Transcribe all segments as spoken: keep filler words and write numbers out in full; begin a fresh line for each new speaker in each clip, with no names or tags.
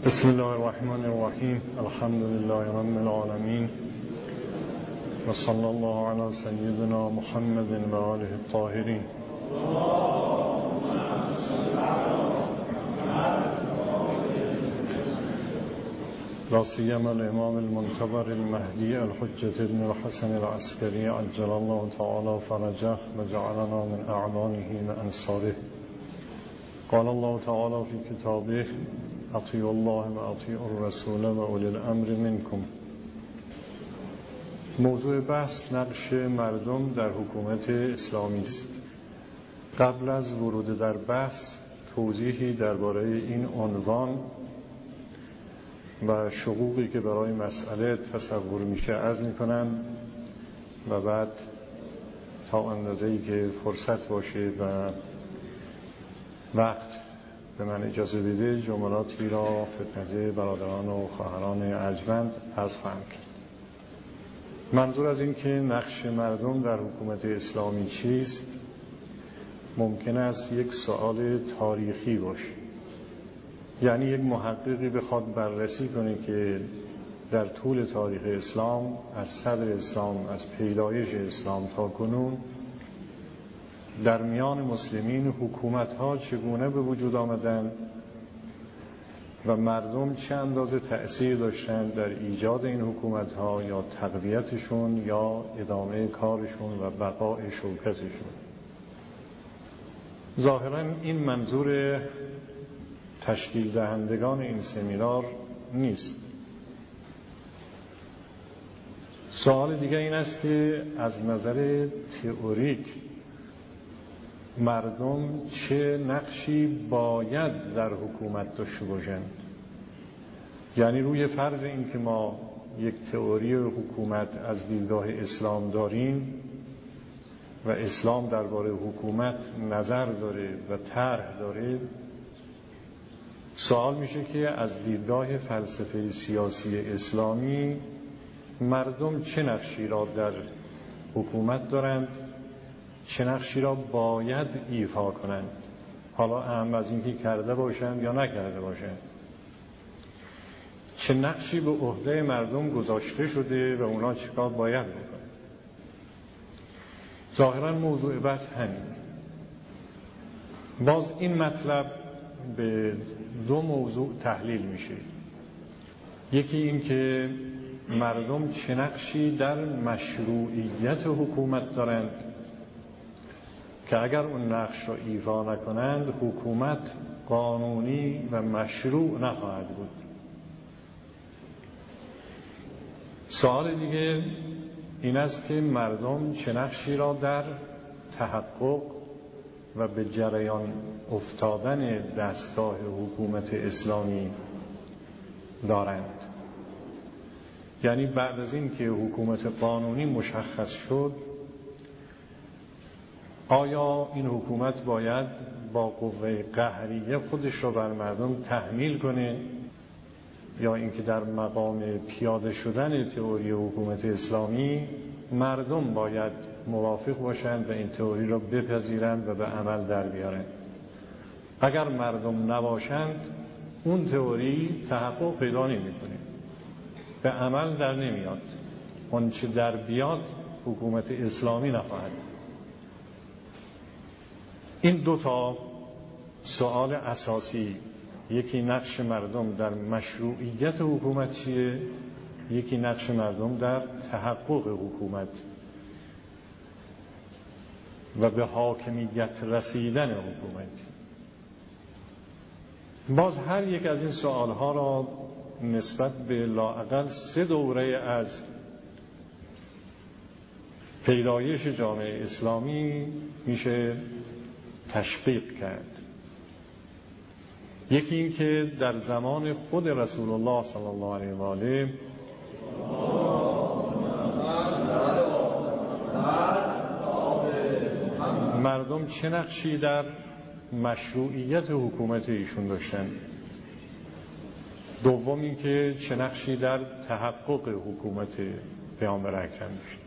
بسم الله الرحمن الرحیم. الحمد لله رب العالمین و صلی الله علی سیدنا محمد و آله الطاهرین. لا سیما الامام المنتظر المهدی الحجة ابن الحسن العسکری عجل الله تعالی فرجه و جعلنا من اعوانه و انصاره. قال الله تعالی فی کتابه اطیعوا الله و اطیعوا الرسول و اولی الامر منکم. موضوع بحث نقش مردم در حکومت اسلامی است. قبل از ورود در بحث توضیحی درباره این عنوان و شقوقی که برای مسئله تصور میشه عرض میکنم و بعد تا اندازه‌ای که فرصت باشه و وقت به من اجازه بده جملاتی را خدمت برادران و خواهران ارجمند عرض خواهم کرد. منظور از این که نقش مردم در حکومت اسلامی چیست ممکن است یک سوال تاریخی باشه، یعنی یک محققی بخواد بررسی کنه که در طول تاریخ اسلام از صدر اسلام، از پیدایش اسلام تا کنون در میان مسلمین حکومت‌ها چگونه به وجود آمدند و مردم چه اندازه تأثیر داشتند در ایجاد این حکومت‌ها یا تقویتشون یا ادامه کارشون و بقای شوکتشون. ظاهراً این منظور تشکیل دهندگان این سمینار نیست. سوال دیگه این است که از نظر تئوریک مردم چه نقشی باید در حکومت داشته باشند؟ یعنی روی فرض این که ما یک تئوری حکومت از دیدگاه اسلام داریم و اسلام درباره حکومت نظر داره و طرح داره، سوال میشه که از دیدگاه فلسفه سیاسی اسلامی مردم چه نقشی را در حکومت دارند، چه نقشی را باید ایفا کنند، حالا اهم از اینکه کرده باشند یا نکرده باشند. چه نقشی به عهده مردم گذاشته شده و اونا چیکار باید بکنند. ظاهرا موضوع بحث همین. باز این مطلب به دو موضوع تحلیل میشه. یکی این که مردم چه نقشی در مشروعیت حکومت دارند که اگر اون نقش را ایفا نکنند حکومت قانونی و مشروع نخواهد بود. سوال دیگه این است که مردم چه نقشی را در تحقق و به جریان افتادن دستگاه حکومت اسلامی دارند. یعنی بعد از این که حکومت قانونی مشخص شد، آیا این حکومت باید با قوه قهریه خودش را بر مردم تحمیل کنه یا اینکه در مقام پیاده شدن تئوری حکومت اسلامی مردم باید موافق باشند و این تئوری را بپذیرند و به عمل در بیارند؟ اگر مردم نباشند اون تئوری تحقق پیدا نمی‌کنه، به عمل در نمیاد. اون چه در بیاد حکومت اسلامی نخواهد. این دو تا سوال اساسی، یکی نقش مردم در مشروعیت حکومت چیه، یکی نقش مردم در تحقق حکومت و به حاکمیت رسیدن حکومت. باز هر یک از این سوالها را نسبت به لااقل سه دوره از پیدایش جامعه اسلامی میشه تشقیق کرد. یکی این که در زمان خود رسول الله صلی الله علیه و آله مردم چه نقشی در مشروعیت حکومت ایشون داشتن. دوم این که چه نقشی در تحقق حکومت پیامبر اکرم داشتن.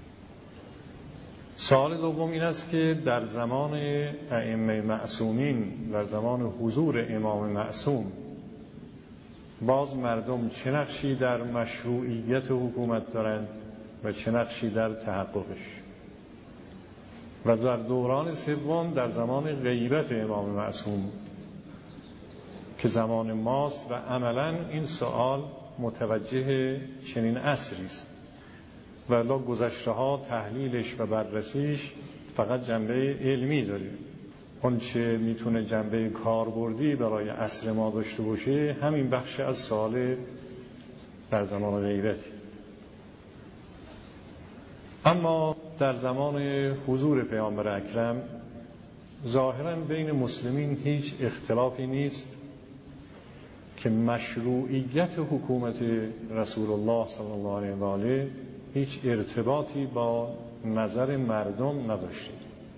سوال دوم این است که در زمان ائمه معصومین، در زمان حضور امام معصوم باز مردم چه نقشی در مشروعیت حکومت دارند و چه نقشی در تحققش. و در دوران سوم در زمان غیبت امام معصوم که زمان ماست و عملاً این سوال متوجه چنین عصری است و الا گذشته ها تحلیلش و بررسیش فقط جنبه علمی داره. اون چه میتونه جنبه کاربردی برای عصر ما داشته باشه همین بخش از سوال در زمان غیبتی. اما در زمان حضور پیامبر اکرم ظاهراً بین مسلمین هیچ اختلافی نیست که مشروعیت حکومت رسول الله صلی الله علیه و آله هیچ ارتباطی با نظر مردم نداشته،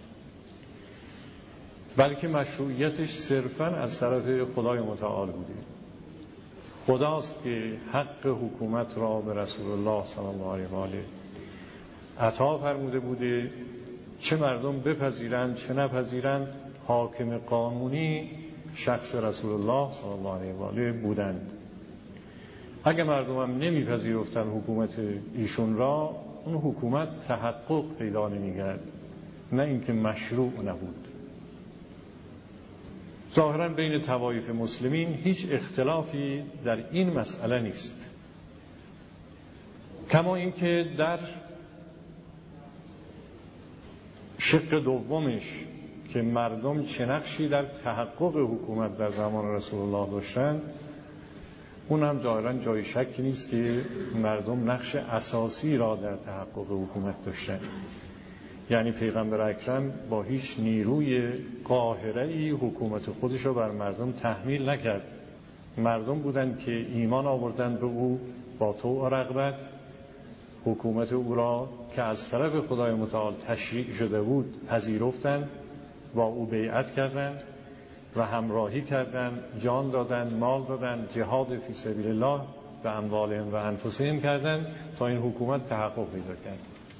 بلکه مشروعیتش صرفاً از طرف خدای متعال بوده. خداست که حق حکومت را به رسول الله صلی الله علیه و آله عطا فرموده بوده، چه مردم بپذیرند چه نپذیرند حاکم قانونی شخص رسول الله صلی الله علیه و آله بودند. اگه مردم هم نمیپذیرفتن حکومت ایشون را، اون حکومت تحقق پیدا نمی‌کرد، نه اینکه مشروع نبود. ظاهراً بین طوایف مسلمین هیچ اختلافی در این مسئله نیست، کما اینکه در شق دومش که مردم چه نقشی در تحقق حکومت در زمان رسول الله داشتن، اون هم ظاهراً جای شکی نیست که مردم نقش اساسی را در تحقق حکومت داشتن. یعنی پیغمبر اکرم با هیچ نیروی قاهره‌ای حکومت خودش را بر مردم تحمیل نکرد. مردم بودند که ایمان آوردند به او با طوع و رغبت، حکومت او را که از طرف خدای متعال تشریع شده بود پذیرفتند، با او بیعت کردند و همراهی کردند، جان دادند، مال دادند، جهاد فی سبیل الله و اموالهم و انفسهم کردند تا این حکومت تحقق پیدا کرد.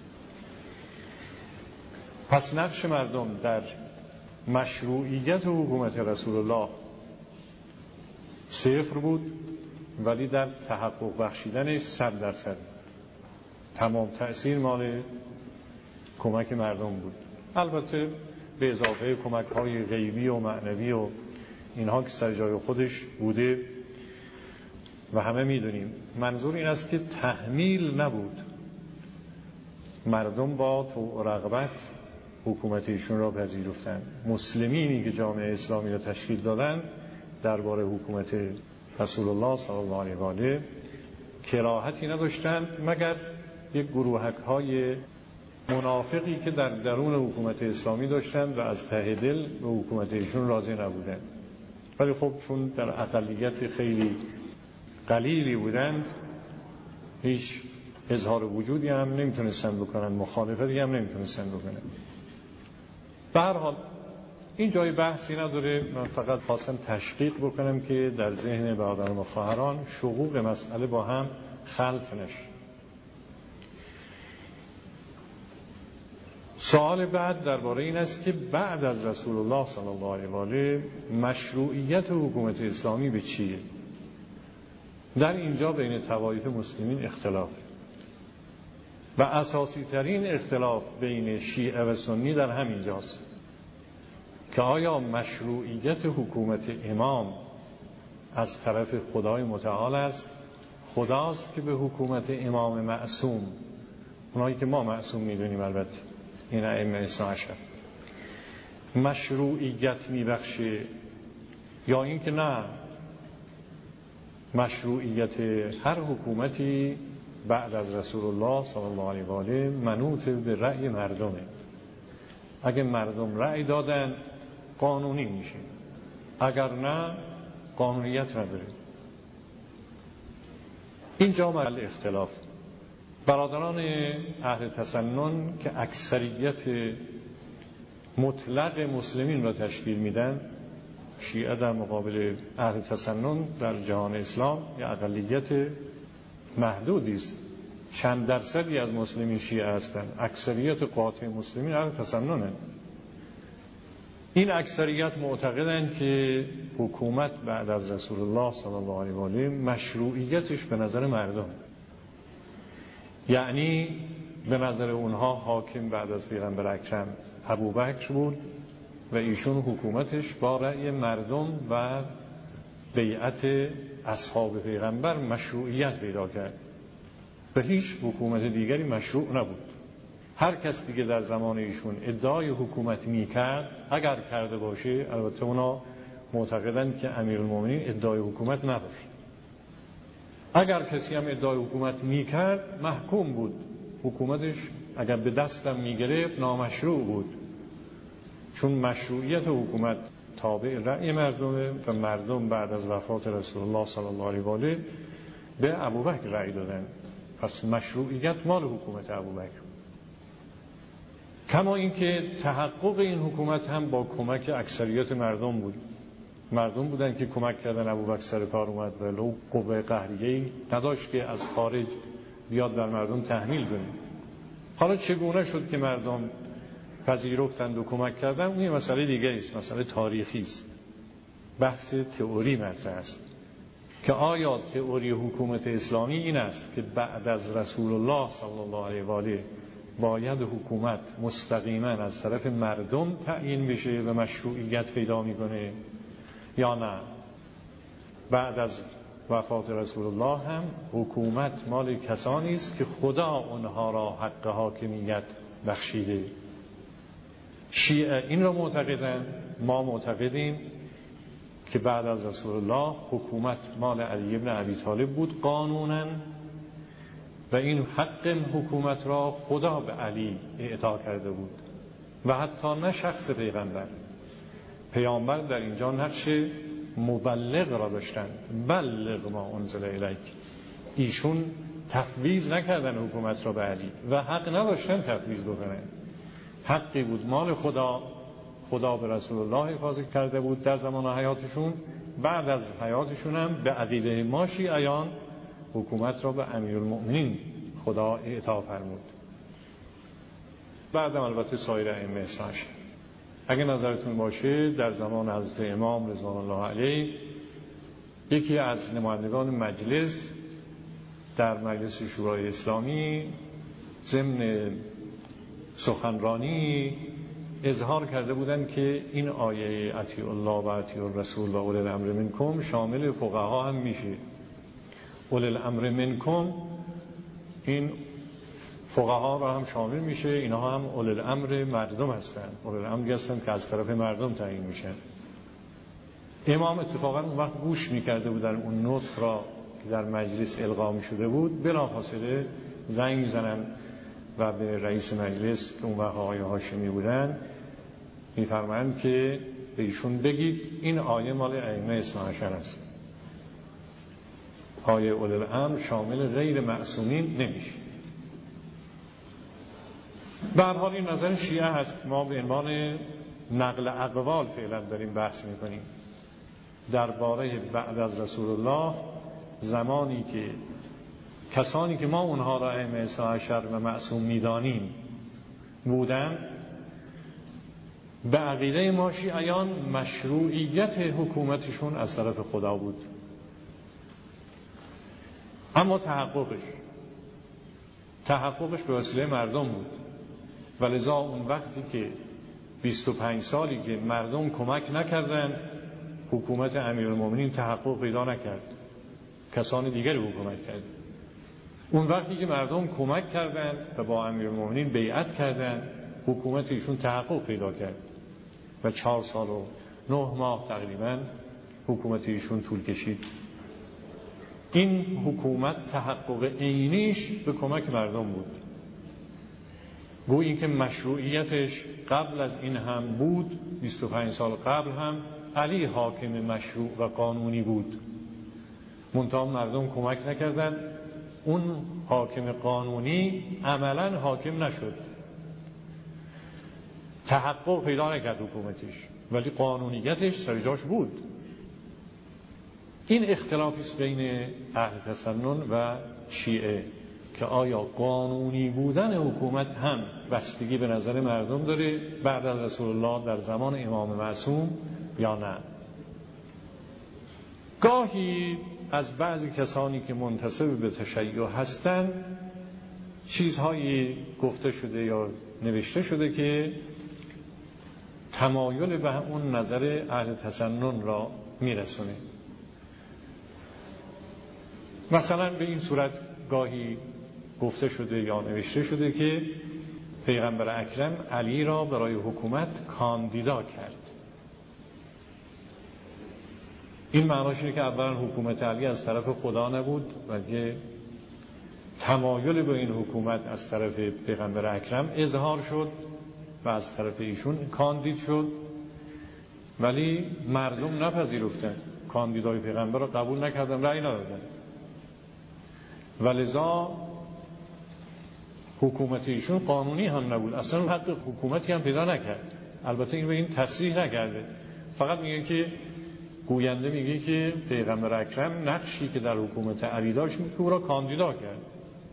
پس نقش مردم در مشروعیت حکومت رسول الله صفر بود، ولی در تحقق بخشیدنش صد درصد. تمام تأثیر مال کمک مردم بود، البته به اضافه کمک های غیبی و معنوی و اینها که سر جای خودش بوده و همه میدونیم. منظور این است که تحمیل نبود، مردم با طوع و رغبت حکومت ایشون را پذیرفتند. مسلمینی که جامعه اسلامی را تشکیل دادند درباره حکومت رسول الله صلی الله علیه و آله کراهتی نداشتند، مگر یک گروهک های منافقی که در درون حکومت اسلامی داشتند و از ته دل به حکومت ایشون راضی نبودند. ولی خب چون در اقلیت خیلی قلیلی بودند، هیچ اظهار وجودی هم نمیتونستن بکنن، مخالفتی هم نمیتونستن بکنن. به هر حال این جای بحثی نداره، من فقط خواستم تشقیق بکنم که در ذهن برادران و خواهران شقوق مسئله با هم خلط نشه. سوال بعد درباره این است که بعد از رسول الله صلی الله علیه و آله مشروعیت حکومت اسلامی به چیه؟ در اینجا بین طوایف مسلمین اختلاف و اساسی ترین اختلاف بین شیعه و سنی در همین جاست که آیا مشروعیت حکومت امام از طرف خدای متعال است؟ خداست که به حکومت امام معصوم، اونایی که ما معصوم میدونیم البته این ائمه اثنا عشر، مشروعیت میبخشه، یا این که نه، مشروعیت هر حکومتی بعد از رسول الله صلی الله علیه و آله منوط به رأی مردمه. اگه مردم رأی دادن قانونی میشه، اگر نه قانونیت نداره. اینجا محل اختلاف. برادران اهل تسنن که اکثریت مطلق مسلمین را تشکیل میدن، شیعه در مقابل اهل تسنن در جهان اسلام یا اقلیت محدودی است، چند درصدی از مسلمین شیعه هستند، اکثریت قاطع مسلمین اهل تسننن. این اکثریت معتقدند که حکومت بعد از رسول الله صلی الله علیه و آله مشروعیتش به نظر مردم، یعنی به نظر اونها حاکم بعد از پیغمبر اکرم ابوبکر بود و ایشون حکومتش با رأی مردم و بیعت اصحاب پیغمبر مشروعیت پیدا کرد و هیچ حکومت دیگری مشروع نبود. هر کس دیگه در زمان ایشون ادعای حکومت میکرد، اگر کرده باشه، البته اونا معتقدن که امیرالمومنین ادعای حکومت نداشت، اگر کسی هم ادعای حکومت میکرد محکوم بود، حکومتش اگر به دستم میگرفت نامشروع بود، چون مشروعیت حکومت تابع رأی مردمه و مردم بعد از وفات رسول الله صلی الله علیه و آله به ابوبکر رأی دادن، پس مشروعیت مال حکومت ابوبکر. کما اینکه تحقق این حکومت هم با کمک اکثریت مردم بود، مردم بودن که کمک کردن ابوبکر سر کار اومد، ولو قوه قهریه‌ای نداشت که از خارج بیاد بر مردم تحمیل کنه. حالا چگونه شد که مردم پذیرفتند و کمک کردن، اون یه مسئله دیگه است، مسئله تاریخی است، بحث تئوری مطرح است که آیا تئوری حکومت اسلامی این است که بعد از رسول الله صلی الله علیه و آله باید حکومت مستقیما از طرف مردم تعیین بشه و مشروعیت پیدا میکنه، یا نه بعد از وفات رسول الله هم حکومت مال کسانی است که خدا آنها را حق حاکمیت بخشیده؟ شیعه این را معتقدند، ما معتقدیم که بعد از رسول الله حکومت مال علی ابن ابی طالب بود قانونا و این حق حکومت را خدا به علی اعطا کرده بود و حتی نه شخص پیغمبر. پیامبر در اینجا نقش مبلغ را داشتن، بلغ ما انزل الیک، ایشون تفویض نکردن حکومت را به علی و حق نداشتن تفویض بکنن، حقی بود مال خدا، خدا به رسول الله حفاظت کرده بود در زمان حیاتشون، بعد از حیاتشون هم به عقیده ما شیعیان حکومت را به امیرالمؤمنین خدا اعطا فرمود. بعدم البته سایر ائمه اصلاح شد. اگه نظرتون باشه در زمان حضرت امام رضوان الله علیه یکی از نمایندگان مجلس در مجلس شورای اسلامی ضمن سخنرانی اظهار کرده بودند که این آیه اطیعوا الله و اطیعوا الرسول و اولی الامر منکم شامل فقها هم میشه. اولی الامر منکم این فقها را هم شامل میشه، اینها هم اولی الامر مردم هستند، اولی الامر هستند که از طرف مردم تعیین میشن. امام اتفاقا اون وقت گوش میکرده بودن اون نطق را که در مجلس القا میشده بود، بلافاصله زنگ میزنن و به رئیس مجلس که اون وقت آقای هاشمی بودن میفرمایند که به ایشون بگید این آیه مال ائمه اثنا عشر است، آیه اولی الامر شامل غیر معصومین نمیشه. به هر حال این نظر شیعه هست، ما به عنوان نقل اقوال فعلا داریم بحث میکنیم درباره بعد از رسول الله، زمانی که کسانی که ما اونها را ائمه اثنا عشر و معصوم میدانیم بودن، به عقیده ما شیعیان مشروعیت حکومتشون از طرف خدا بود، اما تحققش تحققش به وسیله مردم بود و لذا اون وقتی که بیست و پنج سالی که مردم کمک نکردن حکومت امیرالمومنین تحقق پیدا نکرد، کسان دیگری حکومت کرد. اون وقتی که مردم کمک کردن و با امیرالمومنین بیعت کردن حکومت ایشون تحقق پیدا کرد و چهار سال و نه ماه تقریبا حکومت ایشون طول کشید. این حکومت تحقق عینیش به کمک مردم بود، گویا اینکه مشروعیتش قبل از این هم بود، بیست و پنج سال قبل هم علی حاکم مشروع و قانونی بود، منتها مردم کمک نکردن، اون حاکم قانونی عملا حاکم نشد، تحقق پیدا نکرد حکومتش، ولی قانونیتش سر جاش بود. این اختلافی است بین اهل تسنن و شیعه که آیا قانونی بودن حکومت هم بستگی به نظر مردم داره بعد از رسول الله در زمان امام معصوم یا نه. گاهی از بعضی کسانی که منتسب به تشیع هستند چیزهایی گفته شده یا نوشته شده که تمایل به اون نظر اهل تسنن را میرسونه. مثلا به این صورت گاهی گفته شده یا نوشته شده که پیغمبر اکرم علی را برای حکومت کاندیدا کرد. این معناش اینه که اولا حکومت علی از طرف خدا نبود، بلکه تمایل به این حکومت از طرف پیغمبر اکرم اظهار شد و از طرف ایشون کاندید شد، ولی مردم نپذیرفتن، کاندیدای پیغمبر را قبول نکردن، رأی ندادن، ولذا حکومت ایشون قانونی هم نبود، اصلا حق حکومتی هم پیدا نکرد. البته این به این تصریح نکرده، فقط میگه که گوینده میگه که پیغمبر اکرم نقشی که در حکومت علی داشت که او را کاندیدا کرد.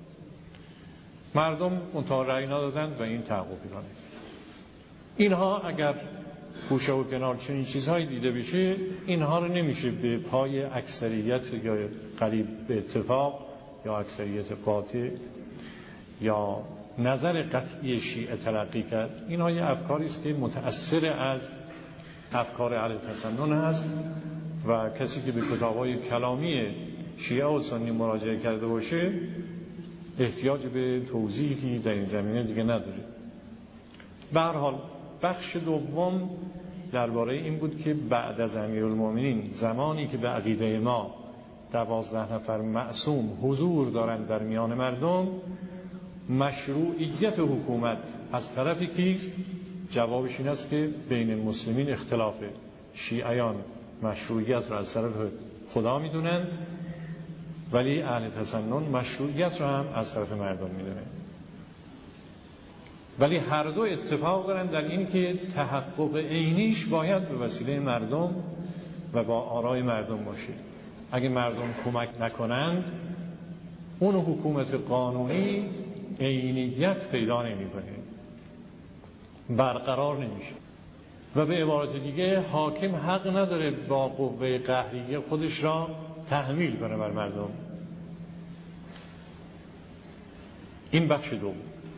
مردم منتها رأی ندادند و این تحقق پیدا نکرد. اینها اگر گوشه و کنار چنین چیزهایی دیده بشه، اینها رو نمیشه به پای اکثریت یا قریب به اتفاق یا اکثریت قاطع یا نظر قطعی شیعه تلقی کرد. اینها یه افکاری است که متأثر از افکار اهل تسنن هست و کسی که به کتاب‌های کلامی شیعه و سنی مراجعه کرده باشه احتیاج به توضیحی در این زمینه دیگه نداره. به هر حال بخش دوم درباره این بود که بعد از امیرالمومنین، زمانی که به عقیده ما دوازده نفر معصوم حضور دارند در میان مردم، مشروعیت حکومت از طرف کیست؟ جوابش این است که بین مسلمین اختلافه. شیعیان مشروعیت را از طرف خدا میدونن، ولی اهل تسنن مشروعیت را هم از طرف مردم میدونن. ولی هر دو اتفاق دارن در این که تحقق عینیش باید به وسیله مردم و با آرای مردم باشه. اگه مردم کمک نکنند، اون حکومت قانونی عینیت پیدا نمی‌کنه، برقرار نمیشه. و به عبارت دیگه حاکم حق نداره با قوه قهریه خودش را تحمیل کنه بر مردم. این بخش دوم.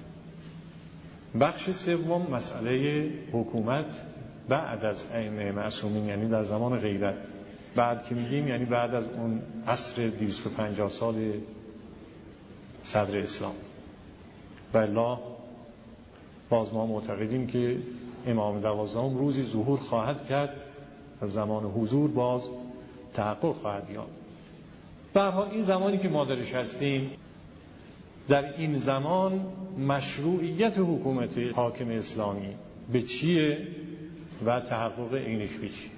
بخش سوم مسئله حکومت بعد از ائمه معصومین، یعنی در زمان غیبت. بعد که میگیم یعنی بعد از اون عصر دویست و پنجاه سال صدر اسلام. بلا باز ما معتقدیم که امام دوازدهم روزی ظهور خواهد کرد و زمان حضور باز تحقق خواهد یافت. به هر حال این زمانی که ما درش هستیم، در این زمان مشروعیت حکومت حاکم اسلامی به چیه و تحقق عینیش به چیه؟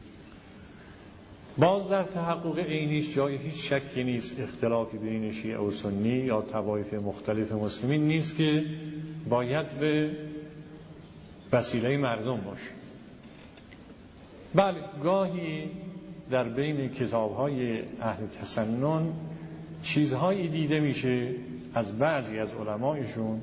باز در تحقق عینیش جای هیچ شکی نیست، اختلافی بین شیعه و سنی یا طوایف مختلف مسلمین نیست که باید به وسیله مردم باشه. بله، گاهی در بین کتاب‌های اهل تسنن چیزهایی دیده میشه از بعضی از علمایشون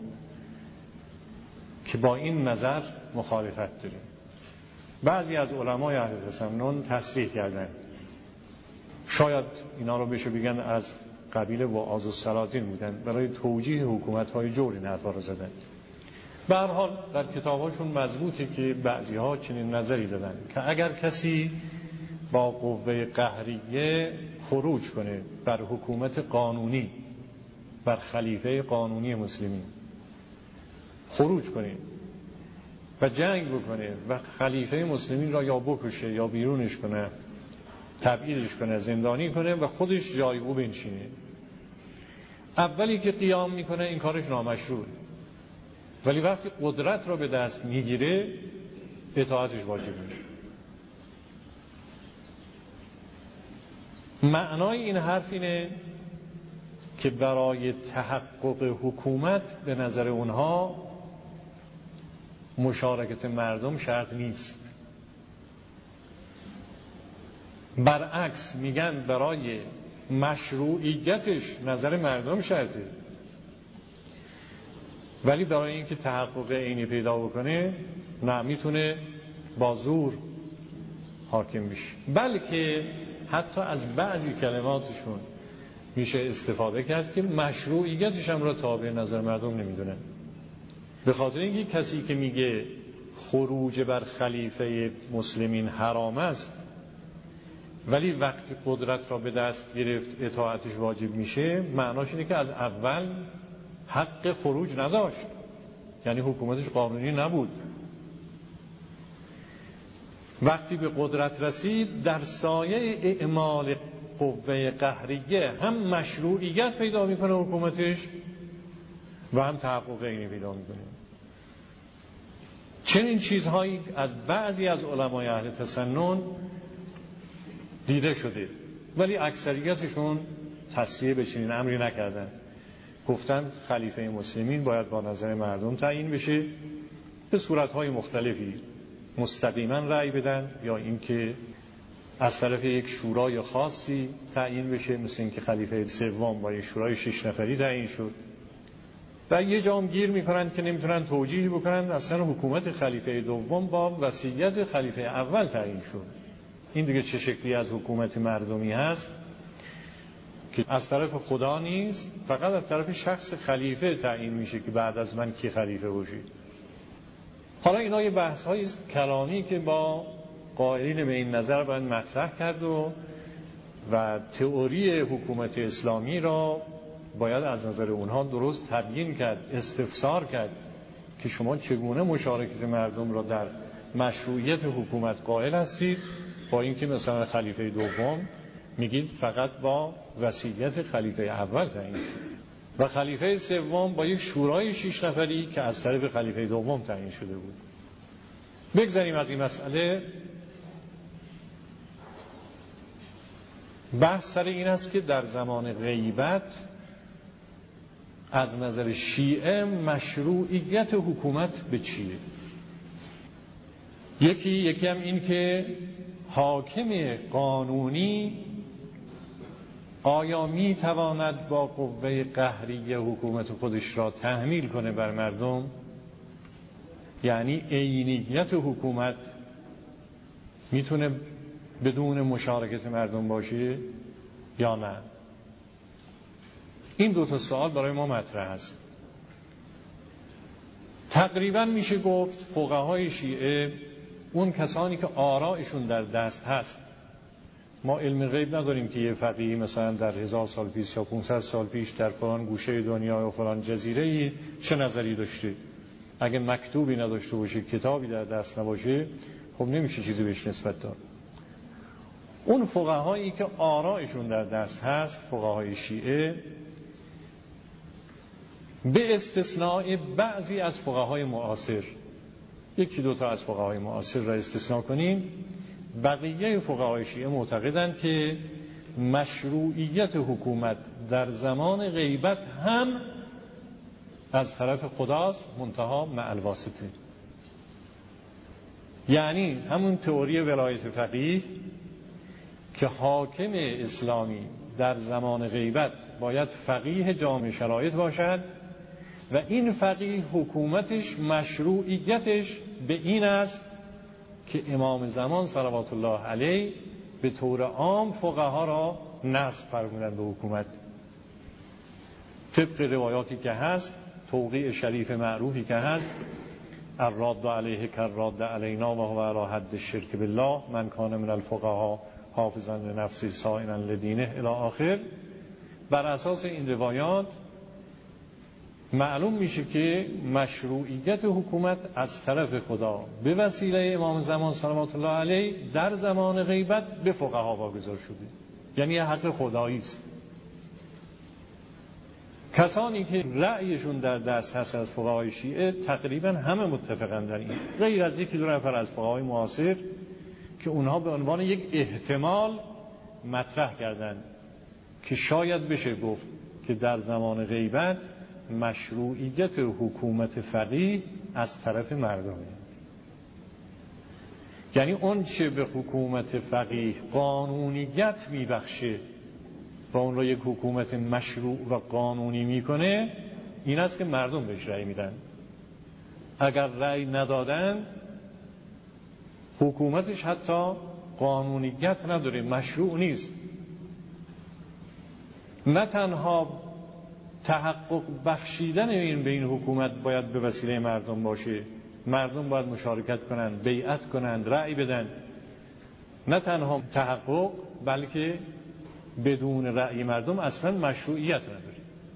که با این نظر مخالفت داره. بعضی از علمای اهل تسنن تصریح کردن، شاید اینا رو بشه بگن از قبیل وعاظ السلاطین بودن، برای توجیه حکومت‌های جور این حرفا رو زدن. به هر حال در کتاباشون مضبوطه که بعضی‌ها چنین نظری دادن که اگر کسی با قوه قهریه خروج کنه بر حکومت قانونی، بر خلیفه قانونی مسلمین خروج کنه و جنگ بکنه و خلیفه مسلمین را یا بکشه یا بیرونش کنه، تبعیدش کنه، زندانی کنه و خودش جای او بنشینه، اولی که قیام میکنه این کارش نامشروع، ولی وقتی قدرت را به دست میگیره اطاعتش واجب میشه. معنای این حرف اینه که برای تحقق حکومت به نظر اونها مشارکت مردم شرط نیست. برعکس میگن برای مشروعیتش نظر مردم شرطه. ولی برای اینکه تحقق عینی پیدا بکنه نه میتونه با زور حاکم بشه، بلکه حتی از بعضی کلماتشون میشه استفاده کرد که مشروعیتش هم را تابع نظر مردم نمیدونه. به خاطر اینکه کسی که میگه خروج بر خلیفه مسلمین حرام است ولی وقتی قدرت را به دست گرفت اطاعتش واجب میشه، معناش اینه که از اول حق خروج نداشت، یعنی حکومتش قانونی نبود. وقتی به قدرت رسید در سایه اعمال قوه قهریه هم مشروعیت پیدا میکنه حکومتش و هم تحقق عینی پیدا میکنه. چنین چیزهایی از بعضی از علمای اهل تسنن دیده شده، ولی اکثریتشون تصحیح به چنین امری نکردن. گفتند خلیفه مسلمین باید با نظر مردم تعیین بشه، به صورتهای مختلفی، مستقیما رأی بدن یا اینکه از طرف یک شورای خاصی تعیین بشه، مثل اینکه خلیفه سوم با یک شورای شش نفری تعیین شد. و یه جام گیر میکنن که نمیتونن توجیه بکنن اصلا حکومت خلیفه دوم با وصیت خلیفه اول تعیین شد. این دیگه چه شکلی از حکومت مردمی هست که از طرف خدا نیست، فقط از طرف شخص خلیفه تعیین میشه که بعد از من کی خلیفه باشید. حالا اینا یه بحث هایی است کلامی که با قائلین به این نظر باید مطرح کرد و و تئوری حکومت اسلامی را باید از نظر اونها درست تبیین کرد، استفسار کرد که شما چگونه مشارکت مردم را در مشروعیت حکومت قائل هستید، با اینکه مثلا خلیفه دوم میگید فقط با وصیت خلیفه اول تعیین شد و خلیفه سوم با یک شورای شش نفری که از طرف خلیفه دوم تعیین شده بود. بگذاریم از این مسئله. بحث سر این است که در زمان غیبت از نظر شیعه مشروعیت حکومت به چیه؟ یکی یکی هم این که حاکم قانونی آیا می تواند با قوه قهریه حکومت خودش را تحمیل کنه بر مردم؟ یعنی عینیت حکومت میتونه بدون مشارکت مردم باشه یا نه؟ این دو تا سوال برای ما مطرح است. تقریبا میشه گفت فقهای شیعه، اون کسانی که آرائشون در دست هست، ما علم غیب نداریم که یه فقیه مثلا در هزار سال پیش یا پانصد سال پیش در فلان گوشه دنیا یا فلان جزیره‌ای چه نظری داشته. اگه مکتوبی نداشته باشه، کتابی در دست نباشه، خب نمیشه چیزی بهش نسبت داد. اون فقهایی که آرائشون در دست هست، فقهای شیعه، به استثناء بعضی از فقهای معاصر، یکی دو تا از فقهای معاصر را استثناء کنیم، بقیه فقهای شیعه معتقدند که مشروعیت حکومت در زمان غیبت هم از طرف خداست، منتها مع الواسطه. یعنی همون تئوری ولایت فقیه که حاکم اسلامی در زمان غیبت باید فقیه جامع شرایط باشد و این فقیه حکومتش مشروعیتش به این است که امام زمان صلوات الله علیه به طور عام فقها را نصب فرمودند به حکومت. طبق روایاتی که هست، توقیع شریف معروفی که هست، الراد علیه کالراد علینا و هو علی حد الشرک بالله من کان من الفقها حافظا لنفسه صائنا لدینه الی آخر. بر اساس این روایات معلوم میشه که مشروعیت حکومت از طرف خدا به وسیله امام زمان صلوات الله علیه در زمان غیبت به فقها واگذار شده، یعنی حق خدایی است. کسانی که رأیشون در دست هست از فقهای شیعه تقریبا همه متفقن در این، غیر از یکی دو نفر از فقهای معاصر که اونها به عنوان یک احتمال مطرح کردند که شاید بشه گفت که در زمان غیبت مشروعیت حکومت فقیه از طرف مردمه. یعنی اون چه به حکومت فقیه قانونیت میبخشه و اون را یک حکومت مشروع و قانونی میکنه، این است که مردم بهش رأی میدن. اگر رأی ندادن حکومتش حتی قانونیت نداره، مشروع نیست. نه تنها تحقق بخشیدن این به این حکومت باید به وسیله مردم باشه، مردم باید مشارکت کنند، بیعت کنند، رأی بدن. نه تنها تحقق، بلکه بدون رأی مردم اصلا مشروعیت نداره.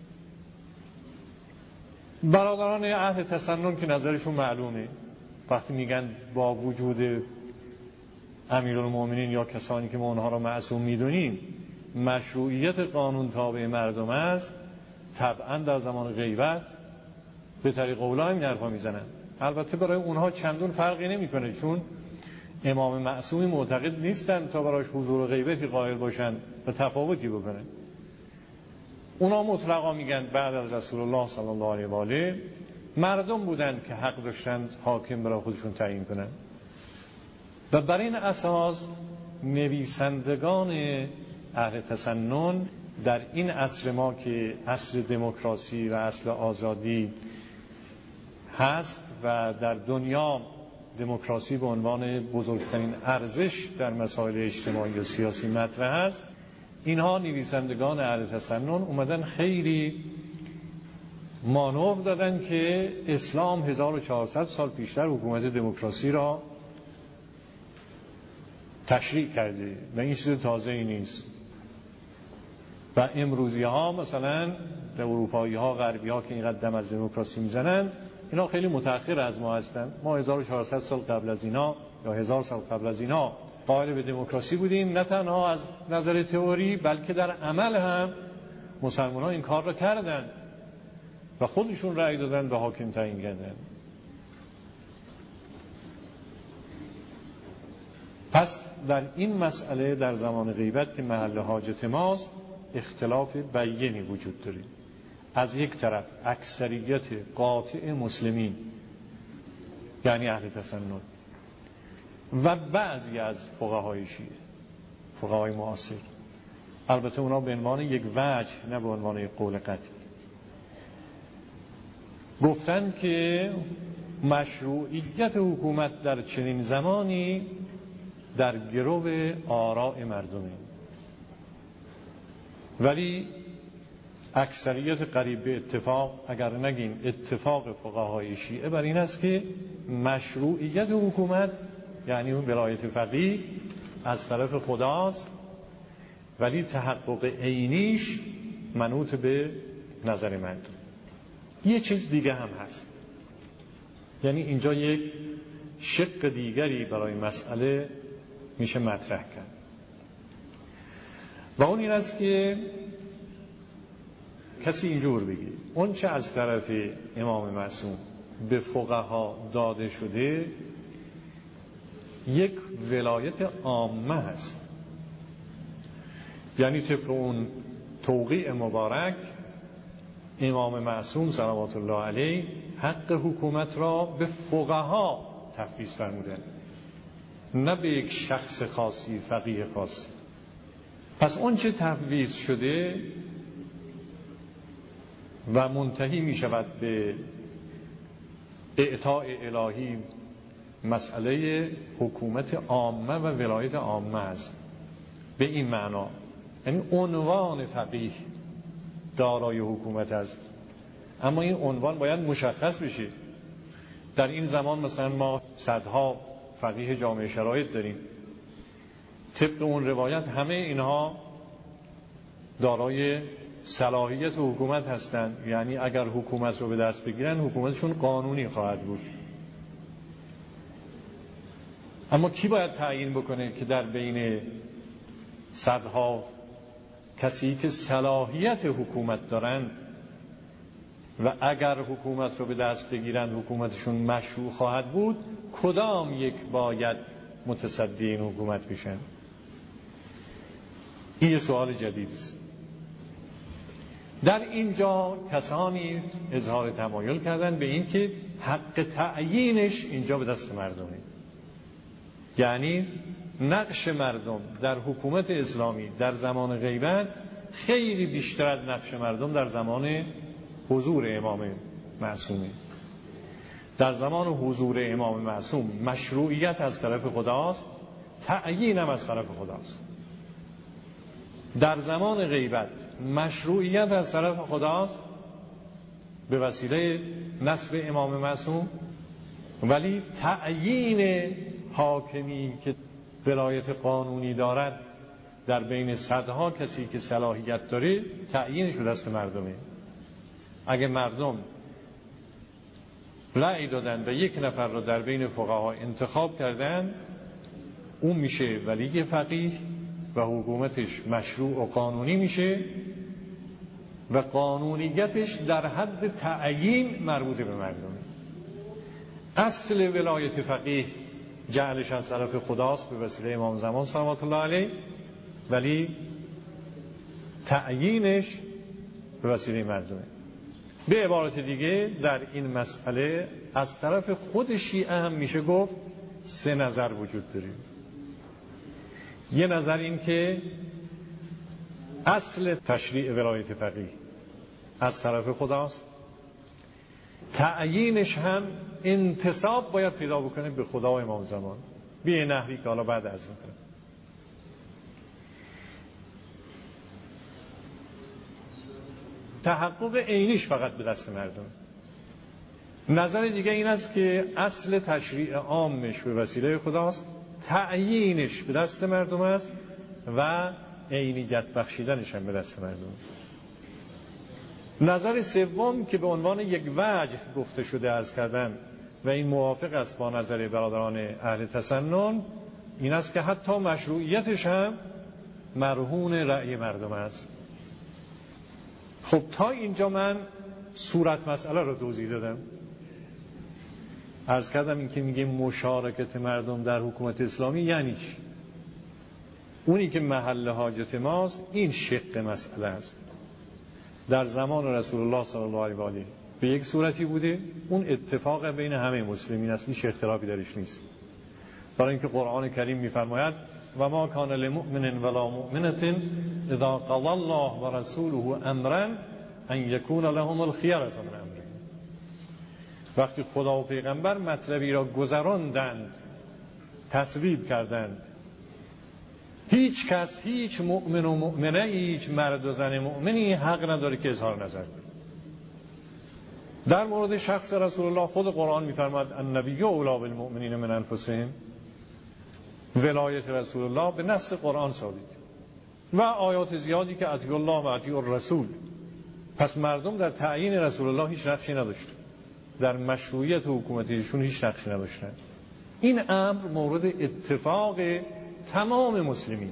برادران اهل تسنن که نظرشون معلومه، وقتی میگن با وجود امیرالمومنین یا کسانی که ما اونها را معصوم میدونیم مشروعیت قانون تابع مردم است، طبعا در زمان غیبت به طریق اولا این حرفا میزنن. البته برای اونها چندون فرقی نمیکنه، چون امام معصومی معتقد نیستن تا براش حضور غیبتی قائل باشن و تفاوتی بکنن. اونا مطلقا میگن بعد از رسول الله صلی الله علیه و آله مردم بودن که حق داشتن حاکم برای خودشون تعیین کنن. و بر این اساس نویسندگان اهل تسنن در این عصر ما که عصر دموکراسی و عصر آزادی هست و در دنیا دموکراسی به عنوان بزرگترین ارزش در مسائل اجتماعی و سیاسی مطرح است، اینها نویسندگان اهل تسنن اومدن خیلی مانور دادن که اسلام هزار و چهارصد سال پیشتر حکومت دموکراسی را تشریع کرده و این چیز تازه‌ای نیست. و امروزی ها مثلا در اروپایی ها غربی ها که اینقدر دم از دموکراسی میزنن، اینا خیلی متأخر از ما هستن. ما هزار و چهارصد سال قبل از اینا یا هزار سال قبل از اینا قائل به دموکراسی بودیم، نه تنها از نظر تئوری بلکه در عمل هم مسلمان ها این کار را کردن و خودشون رأی دادن به حاکم تعیین کردن. پس در این مسئله در زمان غیبت که محل حاجت ماست اختلاف بیینی وجود داره. از یک طرف اکثریت قاطع مسلمین یعنی اهل تسنن و بعضی از فقهای شیعه، فقهای معاصر، البته اونا به عنوان یک وجه نه به عنوان یک قول قطعی، گفتن که مشروعیت حکومت در چنین زمانی در گرو آراء مردمه. ولی اکثریت قریب به اتفاق، اگر نگیم اتفاق فقهای شیعه بر این است که مشروعیت حکومت یعنی اون ولایت فقیه از طرف خداست، ولی تحقق عینیش منوط به نظر مردم. یه چیز دیگه هم هست، یعنی اینجا یک شق دیگری برای مسئله میشه مطرح کرد و اون این است که کسی اینجور بگه اون چه از طرف امام معصوم به فقها داده شده یک ولایت عامه هست، یعنی طبق اون توقیع مبارک امام معصوم صلوات الله علیه حق حکومت را به فقها تفویض فرمودن، نه به یک شخص خاصی، فقیه خاص. پس اون چه تفویض شده و منتهی می شود به اعطاء الهی، مسئله حکومت عامه و ولایت عامه است. به این معنا یعنی عنوان فقیه دارای حکومت است، اما این عنوان باید مشخص بشه. در این زمان مثلا ما صدها فقیه جامع شرایط داریم، طبق اون روایت همه اینها دارای صلاحیت حکومت هستند، یعنی اگر حکومت رو به دست بگیرن حکومتشون قانونی خواهد بود. اما کی باید تعیین بکنه که در بین صدها کسی که صلاحیت حکومت دارن و اگر حکومت رو به دست بگیرن حکومتشون مشروع خواهد بود، کدام یک باید متصدی این حکومت بشن؟ این یه سوال جدید است. در اینجا کسانی اظهار تمایل کردن به این که حق تعیینش اینجا به دست مردمه، یعنی نقش مردم در حکومت اسلامی در زمان غیبت خیلی بیشتر از نقش مردم در زمان حضور امام معصومه. در زمان حضور امام معصوم مشروعیت از طرف خداست، تعیین هم از طرف خداست. در زمان غیبت مشروعیت از طرف خداست به وسیله نصب امام معصوم، ولی تعیین حاکمی که ولایت قانونی دارد در بین صدها کسی که صلاحیت داره، تعیینش به دست مردمه. اگه مردم رأی دادن و یک نفر رو در بین فقها انتخاب کردن، اون میشه ولی فقیه و حکومتش مشروع و قانونی میشه و قانونیتش در حد تعیین مربوط به مردمه. اصل ولایت فقیه جعلش از طرف خداست به وسیله امام زمان صلوات الله علیه، ولی تعیینش به وسیله مردمه. به عبارت دیگه در این مسئله از طرف خود شیعه هم میشه گفت سه نظر وجود داره. یه نظر این که اصل تشریع ولایت فقیه از طرف خداست، تعیینش هم انتساب باید پیدا بکنه به خدا و امام زمان، به نحوی که حالا بعد از میکنه. تحقق عینیش فقط به دست مردم. نظر دیگه این است که اصل تشریع عامش به وسیله خداست، تعیینش به دست مردم است و عینیت بخشیدنش هم به دست مردم. نظر سوم که به عنوان یک وجه گفته شده عرض کردن و این موافق است با نظر برادران اهل تسنن، این است که حتی مشروعیتش هم مرهون رأی مردم است. خب تا اینجا من صورت مسئله رو توضیح دادم. عرض کردم این که میگه مشارکت مردم در حکومت اسلامی یعنی چی؟ اونی که محل حاجت ماست این شق مسئله است. در زمان رسول الله صلی الله علیه و آله به یک صورتی بوده، اون اتفاق بین همه مسلمین است، هیچ اختلافی درش نیست. برای اینکه قرآن کریم میفرماید و ما کان لمؤمن ولا مؤمنة اذا قضى الله و رسوله امرا ان یکون لهم الخیرة من امرهم. وقتی خدا و پیغمبر مطلبی را گذراندند، تصویب کردند، هیچ کس، هیچ مؤمن و مؤمنه، هیچ مرد و زن مؤمنی حق نداره که اظهار نظر کنه. در مورد شخص رسول الله خود قرآن میفرماید النبی اولی بالمؤمنین من انفسهم. ولایت رسول الله به نص قرآن ثابت و آیات زیادی که اطیعوا الله و اطیعوا الرسول. پس مردم در تعیین رسول الله هیچ نقشی نداشتن، در مشروعیت حکومتیشون هیچ نقشی نداشتن. این امر مورد اتفاق تمام مسلمین.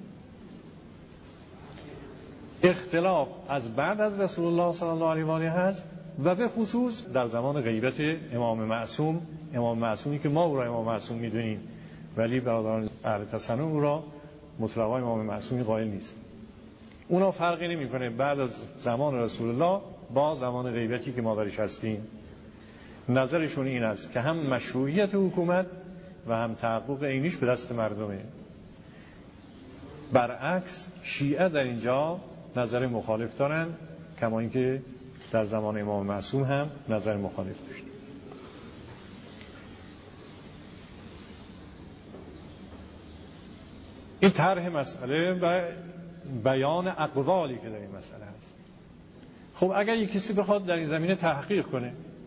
اختلاف از بعد از رسول الله صلی الله علیه و آله هست و به خصوص در زمان غیبت امام معصوم. امام معصومی که ما او را امام معصوم میدونیم، ولی برادران اهل تسنن او را مطلقا امام معصومی قائل نیست. اونا فرقی نمیکنه بعد از زمان رسول الله با زمان غیبتی که ما درش هستیم. نظرشون این است که هم مشروعیت حکومت و هم تحقق عینیش به دست مردمه. برعکس شیعه در اینجا نظر مخالف دارن، کما اینکه در زمان امام معصوم هم نظر مخالف داشت. این طرح مسئله و بیان اقوالی که در این مسئله هست. خب اگر یک کسی بخواد در این زمینه تحقیق کنه،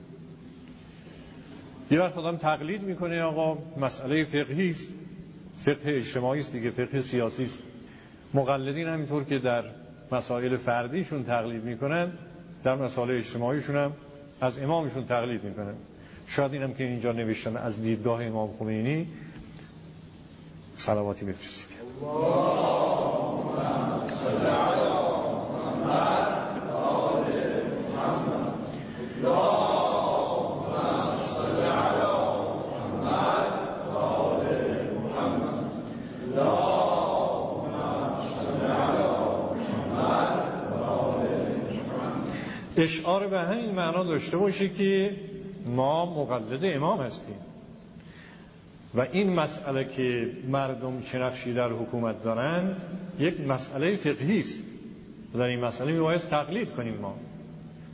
یه وقت آدم تقلید میکنه، آقا مسئله فقهی است، فقه اجتماعی است دیگه، فقه سیاسی است. مقلدین همینطور که در مسائل فردیشون تقلید میکنن، در مسائل اجتماعیشون هم از امامشون تقلید میکنن. شاید اینم که اینجا نوشتن از دیدگاه امام خمینی صلواتی بفرستید. اللهم صل علی محمد و آل محمد. اللهم صل علی محمد و آل محمد. اللهم صل علی محمد و آل محمد. اشعار به همین معنا داشته باشه که ما مقلد امام هستیم و این مسئله که مردم چه نقشی در حکومت دارن یک مسئله فقهی است. در این مسئله میباید تقلید کنیم. ما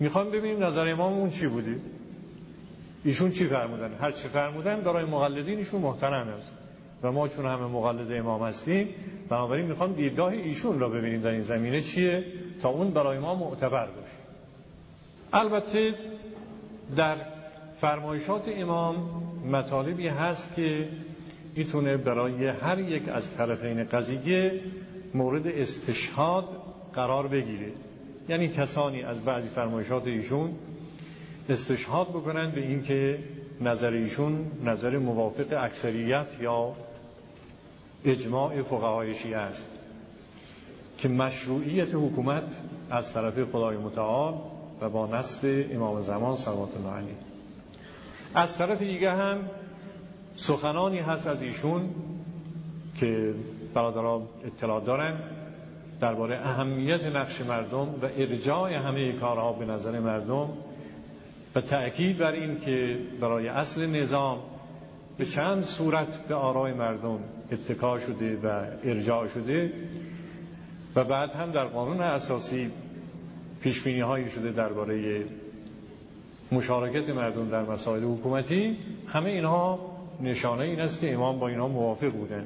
میخوام ببینیم نظر اماممون چی بودی، ایشون چی فرمودن. هر چی فرمودن برای مقلدین ایشون محترم است و ما چون همه مقلد امام هستیم بنابراین میخوام دیدگاه ایشون را ببینیم در این زمینه چیه تا اون برای ما معتبر باشه. البته در فرمایشات امام مطالبی هست که میتونه برای هر یک از طرفین قضیه مورد استشهاد قرار بگیره، یعنی کسانی از بعضی فرمایشات ایشون استشهاد بکنن به این که نظر ایشون نظر موافق اکثریت یا اجماع فقهای شیعه است که مشروعیت حکومت از طرف خدای متعال و با نصب امام زمان صلوات الله علیه. از طرف دیگه هم سخنانی هست از ایشون که برادران اطلاع دارن درباره اهمیت نقش مردم و ارجاع همه کارها به نظر مردم و تأکید بر این که برای اصل نظام به چند صورت به آرای مردم اتکا شده و ارجاع شده و بعد هم در قانون اساسی پیشبینی هایی شده درباره مشارکت مردم در مسائل حکومتی. همه اینها نشانه این است که امام با اینها موافق بودن.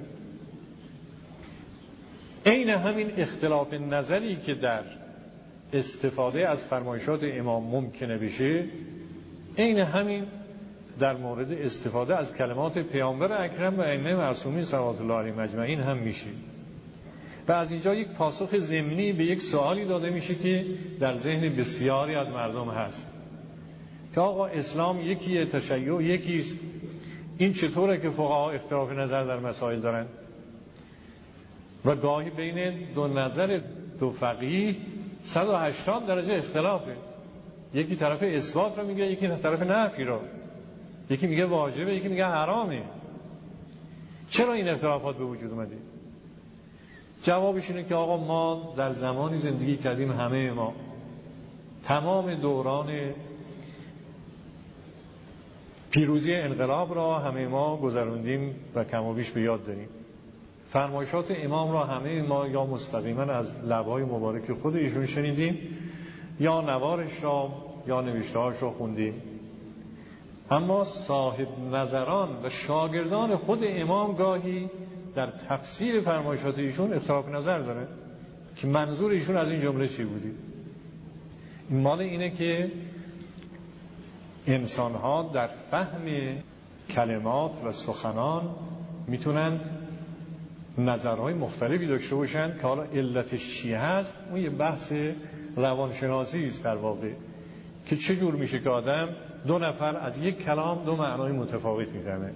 عین همین اختلاف نظری که در استفاده از فرمایشات امام ممکنه بشه، عین همین در مورد استفاده از کلمات پیامبر اکرم و ائمه معصومین صلوات الله علیهم اجمعین هم میشه. و از اینجا یک پاسخ ضمنی به یک سوالی داده میشه که در ذهن بسیاری از مردم هست که آقا اسلام یکیه، تشیع یکیست، این چطوره که فقها اختلاف نظر در مسائل دارن؟ و گاهی بین دو نظر دو فقیه صد و هشتاد درجه اختلافه. یکی طرف اثبات رو میگه، یکی طرف نفی رو، یکی میگه واجبه، یکی میگه حرامه. چرا این اختلافات به وجود اومده؟ جوابش اینه که آقا ما در زمانی زندگی کردیم، همه ما تمام دوران پیروزی انقلاب را همه ما گذروندیم و کم و بیش به یاد داریم. فرمایشات امام را همه ما یا مستقیما از لب‌های مبارک خود ایشون شنیدیم یا نوارش را یا نوشته‌هاش را خوندیم. اما صاحب نظران و شاگردان خود امام گاهی در تفسیر فرمایشات ایشون اختلاف نظر داره که منظور ایشون از این جمله چی بودی. این مال اینه که انسان‌ها در فهم کلمات و سخنان میتونن نظرهای مختلفی داشته باشن که حالا علتش چی هست اون یه بحث روانشناسی است در واقع، که چه جور میشه که آدم دو نفر از یک کلام دو معنای متفاوت میفهمه.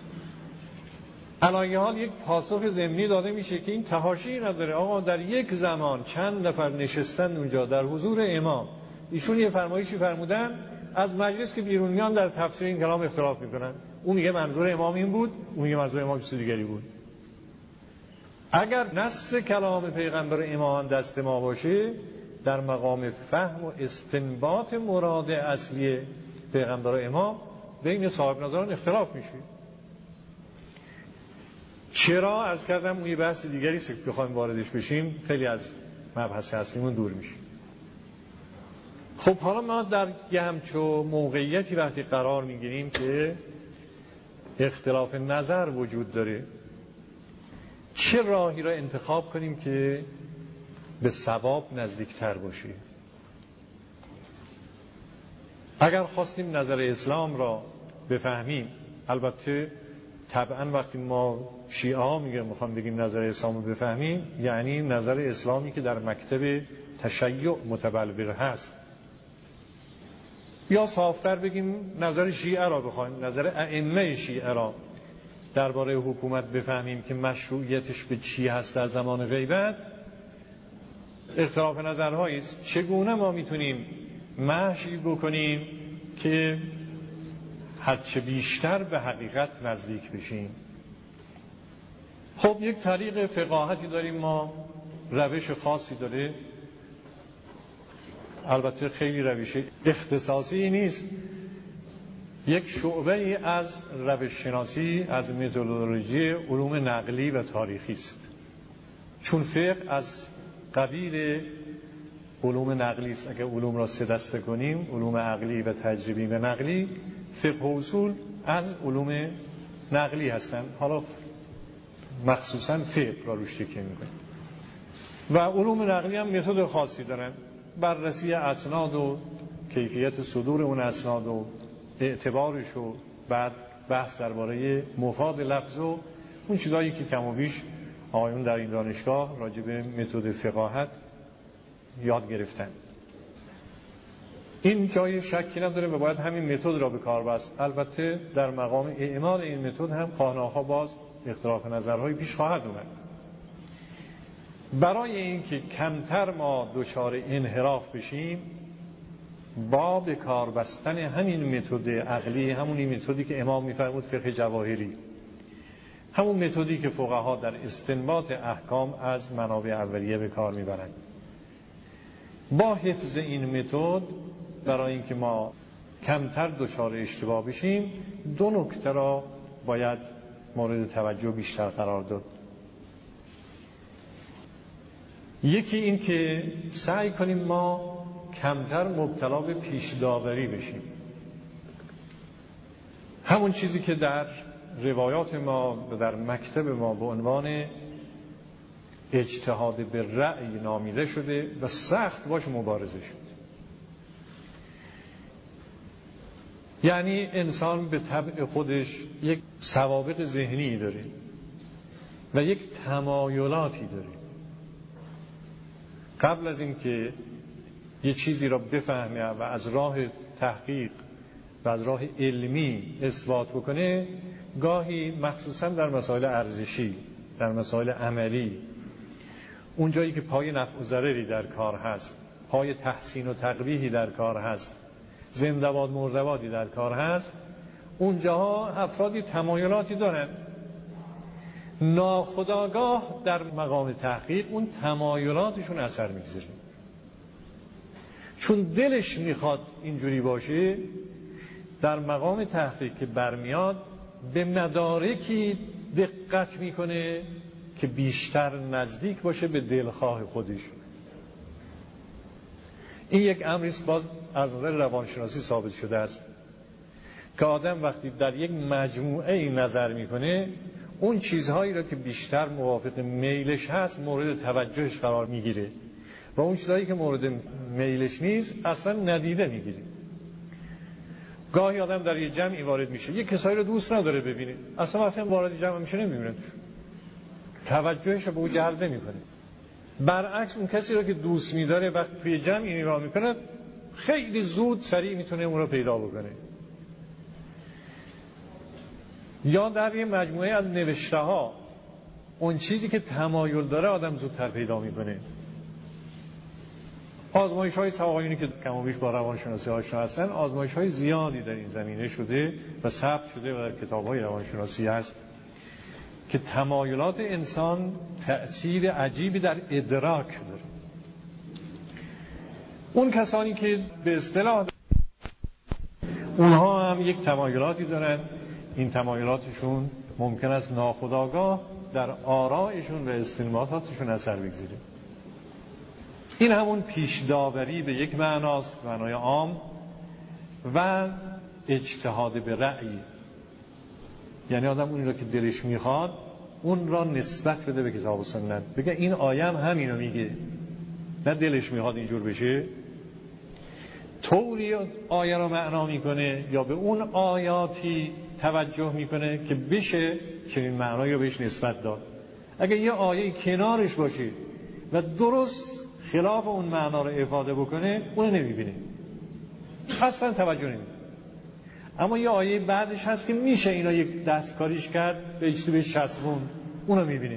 علی حال یک پاسخ ضمنی داده میشه که این تحاشی نداره. آقا در یک زمان چند نفر نشستن اونجا در حضور امام، ایشون یه فرمایشی فرمودن، از مجلس که بیرون میان در تفسیر این کلام اختلاف میکنن. اون میگه منظور امام این بود، اون میگه منظور امام چیز دیگری بود. اگر نص کلام پیغمبر امام دست ما باشه، در مقام فهم و استنباط مراد اصلی پیغمبر امام بین صاحب نظران اختلاف میشه. چرا؟ عرض کردم اون یه بحث دیگری است که بخوایم واردش بشیم خیلی از مبحث اصلیمون دور میشه. خب حالا ما در یه همچو موقعیتی وقتی قرار میگیریم که اختلاف نظر وجود داره، چه راهی را انتخاب کنیم که به صواب نزدیکتر باشه؟ اگر خواستیم نظر اسلام را بفهمیم، البته طبعا وقتی ما شیعه ها میگیم میخوام بگیم نظر اسلام رو بفهمیم، یعنی نظر اسلامی که در مکتب تشیع متبلور هست، یا صافتر بگیم نظر شیعه را بخوایم، نظر ائمه شیعه را درباره حکومت بفهمیم که مشروعیتش به چی هست در زمان غیبت. اختلاف نظرهایی است چگونه ما میتونیم مشی بکنیم که هرچه بیشتر به حقیقت نزدیک بشیم. خب یک طریق فقاهتی داریم ما، روش خاصی داره، البته خیلی روش اختصاصی نیست، یک شعبه از روش شناسی، از متدولوژی علوم نقلی و تاریخی است. چون فقه از قبیل علوم نقلی است. اگر علوم را سه دسته کنیم، علوم عقلی و تجربی و نقلی، فقه و اصول از علوم نقلی هستند. حالا مخصوصا فقه را روش تکیه میکنیم. و علوم نقلی هم متد خاصی دارن، بررسی اسناد و کیفیت صدور اون اسناد و اعتبارش و بعد بحث درباره مفاد لفظ و اون چیزایی که کم و بیش آقایون در این دانشگاه راجع به متد فقاهت یاد گرفتن. این جای شکی نداره و باید همین متد را به کار بست. البته در مقام اعمال این متد هم خواهناها باز اختلاف نظرهای پیش خواهد اومد. برای اینکه کمتر ما دچار انحراف بشیم، با به کار بستن همین متد عقلی، همون متدی که امام می‌فرمود فقه جواهری، همون متدی که فقها در استنباط احکام از منابع اولیه به کار میبرند، با حفظ این متد برای اینکه ما کمتر دچار اشتباه بشیم، دو نکته را باید مورد توجه بیشتر قرار داد. یکی این که سعی کنیم ما کمتر مبتلا به پیش داوری بشیم. همون چیزی که در روایات ما و در مکتب ما به عنوان اجتهاد به رأی نامیده شده و سخت باش مبارزه شد. یعنی انسان به طبع خودش یک سوابق ذهنی داره و یک تمایلاتی داره. قبل از اینکه یه چیزی را بفهمه و از راه تحقیق و از راه علمی اثبات بکنه، گاهی مخصوصا در مسائل ارزشی، در مسائل عملی، اون جایی که پای نفع و ضرری در کار هست، پای تحسین و تقبیحی در کار هست، زنده‌باد مرده‌بادی در کار هست، اونجاها افرادی تمایلاتی دارن. ناخودآگاه در مقام تحقیق اون تمایلاتشون اثر میگذاره، چون دلش میخواد اینجوری باشه. در مقام تحقیق که برمیاد به مدارکی دقت میکنه که بیشتر نزدیک باشه به دلخواه خودش. این یک امریست باز از نظر روانشناسی ثابت شده است که آدم وقتی در یک مجموعه نظر میکنه، اون چیزهایی را که بیشتر موافق میلش هست مورد توجهش قرار میگیره و اون چیزهایی که مورد میلش نیست اصلا ندیده میگیره. گاهی آدم در یه جمعی وارد میشه، یه کسایی رو دوست نداره ببینه، اصلا وقتی وارد جمع میشه نمیبینه، توجهش رو به اون جلب نمیکنه. برعکس اون کسی رو که دوست میداره وقتی توی جمعی نگاه میکنه، خیلی زود سریع میتونه اون رو پیدا بکنه. یا در یه مجموعه از نوشته ها اون چیزی که تمایل داره آدم زودتر پیدا میکنه. آزمایش های آقایونی که کم و بیش با روانشناسی آشنا هستن، آزمایش های زیادی در این زمینه شده و ثبت شده و در کتاب های روانشناسی هست که تمایلات انسان تأثیر عجیبی در ادراک داره. اون کسانی که به اصطلاح اونها هم یک تمایلاتی دارن، این تمایلاتشون ممکن است ناخودآگاه در آرائشون و استنباطاتشون اثر بگذاره. این همون پیش داوری به یک معناست، معنای عام، و اجتهاد به رأی، یعنی آدم اون را که دلش میخواد اون را نسبت بده به کتاب و سنت، بگه این آیه هم همینو میگه، نه دلش میخواد اینجور بشه، طوری آیه را معنا میکنه یا به اون آیاتی توجه میکنه که بشه چنین معنایی رو بهش نسبت داد. اگه یه آیه کنارش باشه و درست خلاف اون معنا رو افاده بکنه، اونو نمیبینه، اصلا توجه نمیکنه. اما یه آیه بعدش هست که میشه اینا یک دستکاریش کرد، به اجتی بهش چسبون، اونو میبینه.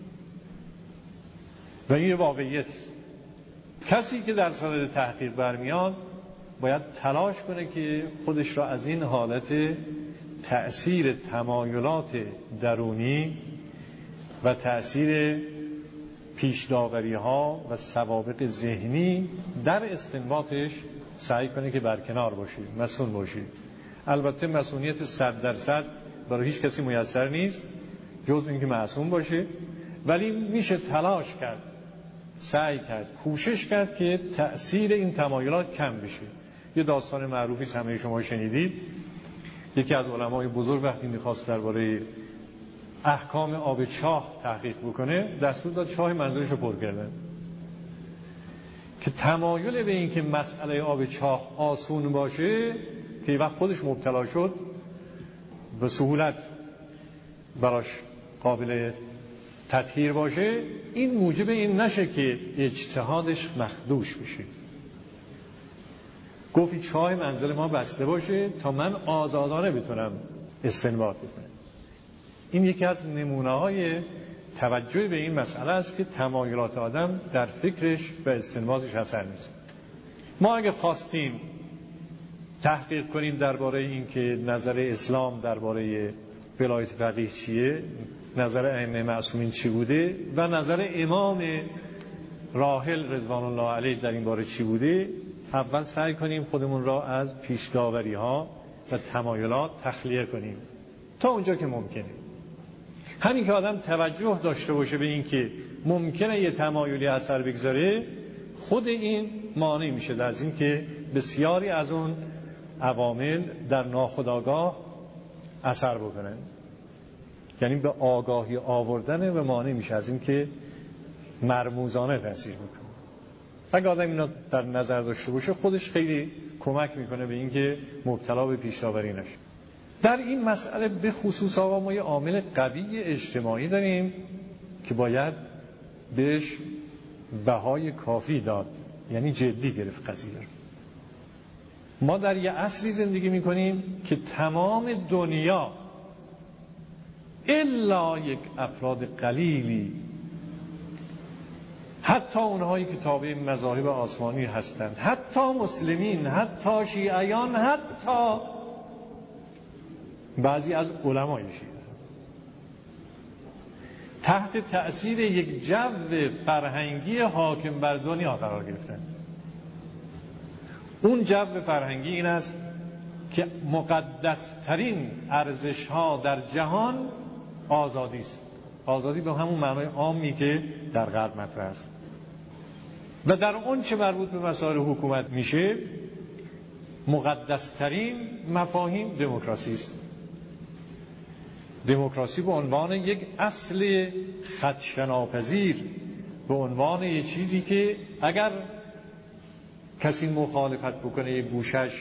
و این واقعیت. کسی که در صدد تحقیق برمیاد باید تلاش کنه که خودش را از این حالت تأثیر تمایلات درونی و تأثیر پیش‌داوری ها و سوابق ذهنی در استنباطش سعی کنه که برکنار باشی، مسئول باشی. البته مسئولیت صد درصد برای هیچ کسی میسر نیست جز اینکه معصوم باشه، ولی میشه تلاش کرد سعی کرد، کوشش کرد که تأثیر این تمایلات کم بشه. یه داستان معروفی همه شما شنیدید، یکی از علمای بزرگ وقتی میخواست درباره احکام آب چاه تحقیق بکنه دستور داد چاه منظورش رو پر کردن که تمایل به این که مسئله آب چاه آسون باشه که وقت خودش مبتلا شد به سهولت براش قابل تطهیر باشه، این موجب این نشه که اجتهادش مخدوش بشه. گفتی چاه منزل ما بسته باشه تا من آزادانه بتونم استنباط بکنم. این یکی از نمونه‌های توجه به این مسئله است که تمایلات آدم در فکرش و استنباطش اثر می‌ذاره. ما اگه خواستیم تحقیق کنیم درباره این که نظر اسلام درباره ولایت فقیه چیه، نظر ائمه معصومین چی بوده و نظر امام راحل رضوان الله علیه در این باره چی بوده، اول سعی کنیم خودمون را از پیش‌داوری‌ها و تمایلات تخلیه کنیم تا اونجا که ممکنه. همین که آدم توجه داشته باشه به این که ممکنه یه تمایلی اثر بگذاره، خود این مانع میشه از این که بسیاری از اون عوامل در ناخودآگاه اثر بکنن، یعنی به آگاهی آوردن و مانع میشه از این که مرموزانه تاثیر بکنه. اگه آدم اینا در نظر داشته باشه خودش خیلی کمک میکنه به این که مبتلا به پیش‌داوری نشه. در این مسئله به خصوص آقا ما یه عامل قوی اجتماعی داریم که باید بهش بهای کافی داد، یعنی جدی گرفت قضیه. ما در یه عصری زندگی میکنیم که تمام دنیا الا یک افراد قلیلی، حتی اونهایی که تابع مذاهب آسمانی هستند، حتی مسلمین، حتی شیعیان، حتی بعضی از علمای شیعه، تحت تأثیر یک جو فرهنگی حاکم بر دنیا قرار گرفتن. اون جو فرهنگی این است که مقدسترین ارزش‌ها در جهان آزادی است. آزادی به همون معنای عامی که در غرب مطرح است و در اون چه مربوط به مسائل حکومت میشه مقدسترین مفاهیم دموکراسی است. دموکراسی به عنوان یک اصل خدشه‌ناپذیر، به عنوان یک چیزی که اگر کسی مخالفت بکنه یک گوشش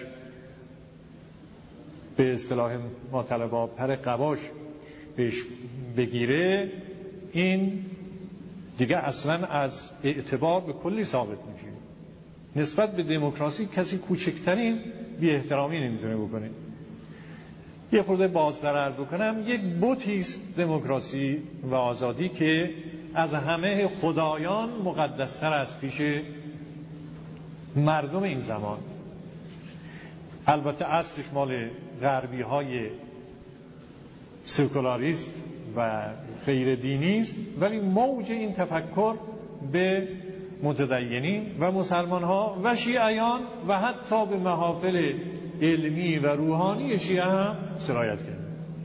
به اصطلاح ما طلبا پر قباش بهش بگیره، این دیگه اصلا از اعتبار به کلی ثابت میشه. نسبت به دموکراسی کسی کوچکترین بی احترامی نمیتونه بکنه. یه خورده بازتر عرض بکنم، یک بتی است دموکراسی و آزادی که از همه خدایان مقدستر است پیش مردم این زمان. البته اصلش مال غربی های سکولاریست و غیر دینی است، ولی موج این تفکر به متدینین و مسلمان ها و شیعیان و حتی به محافل علمی و روحانی شیعه هم سرایت کرد.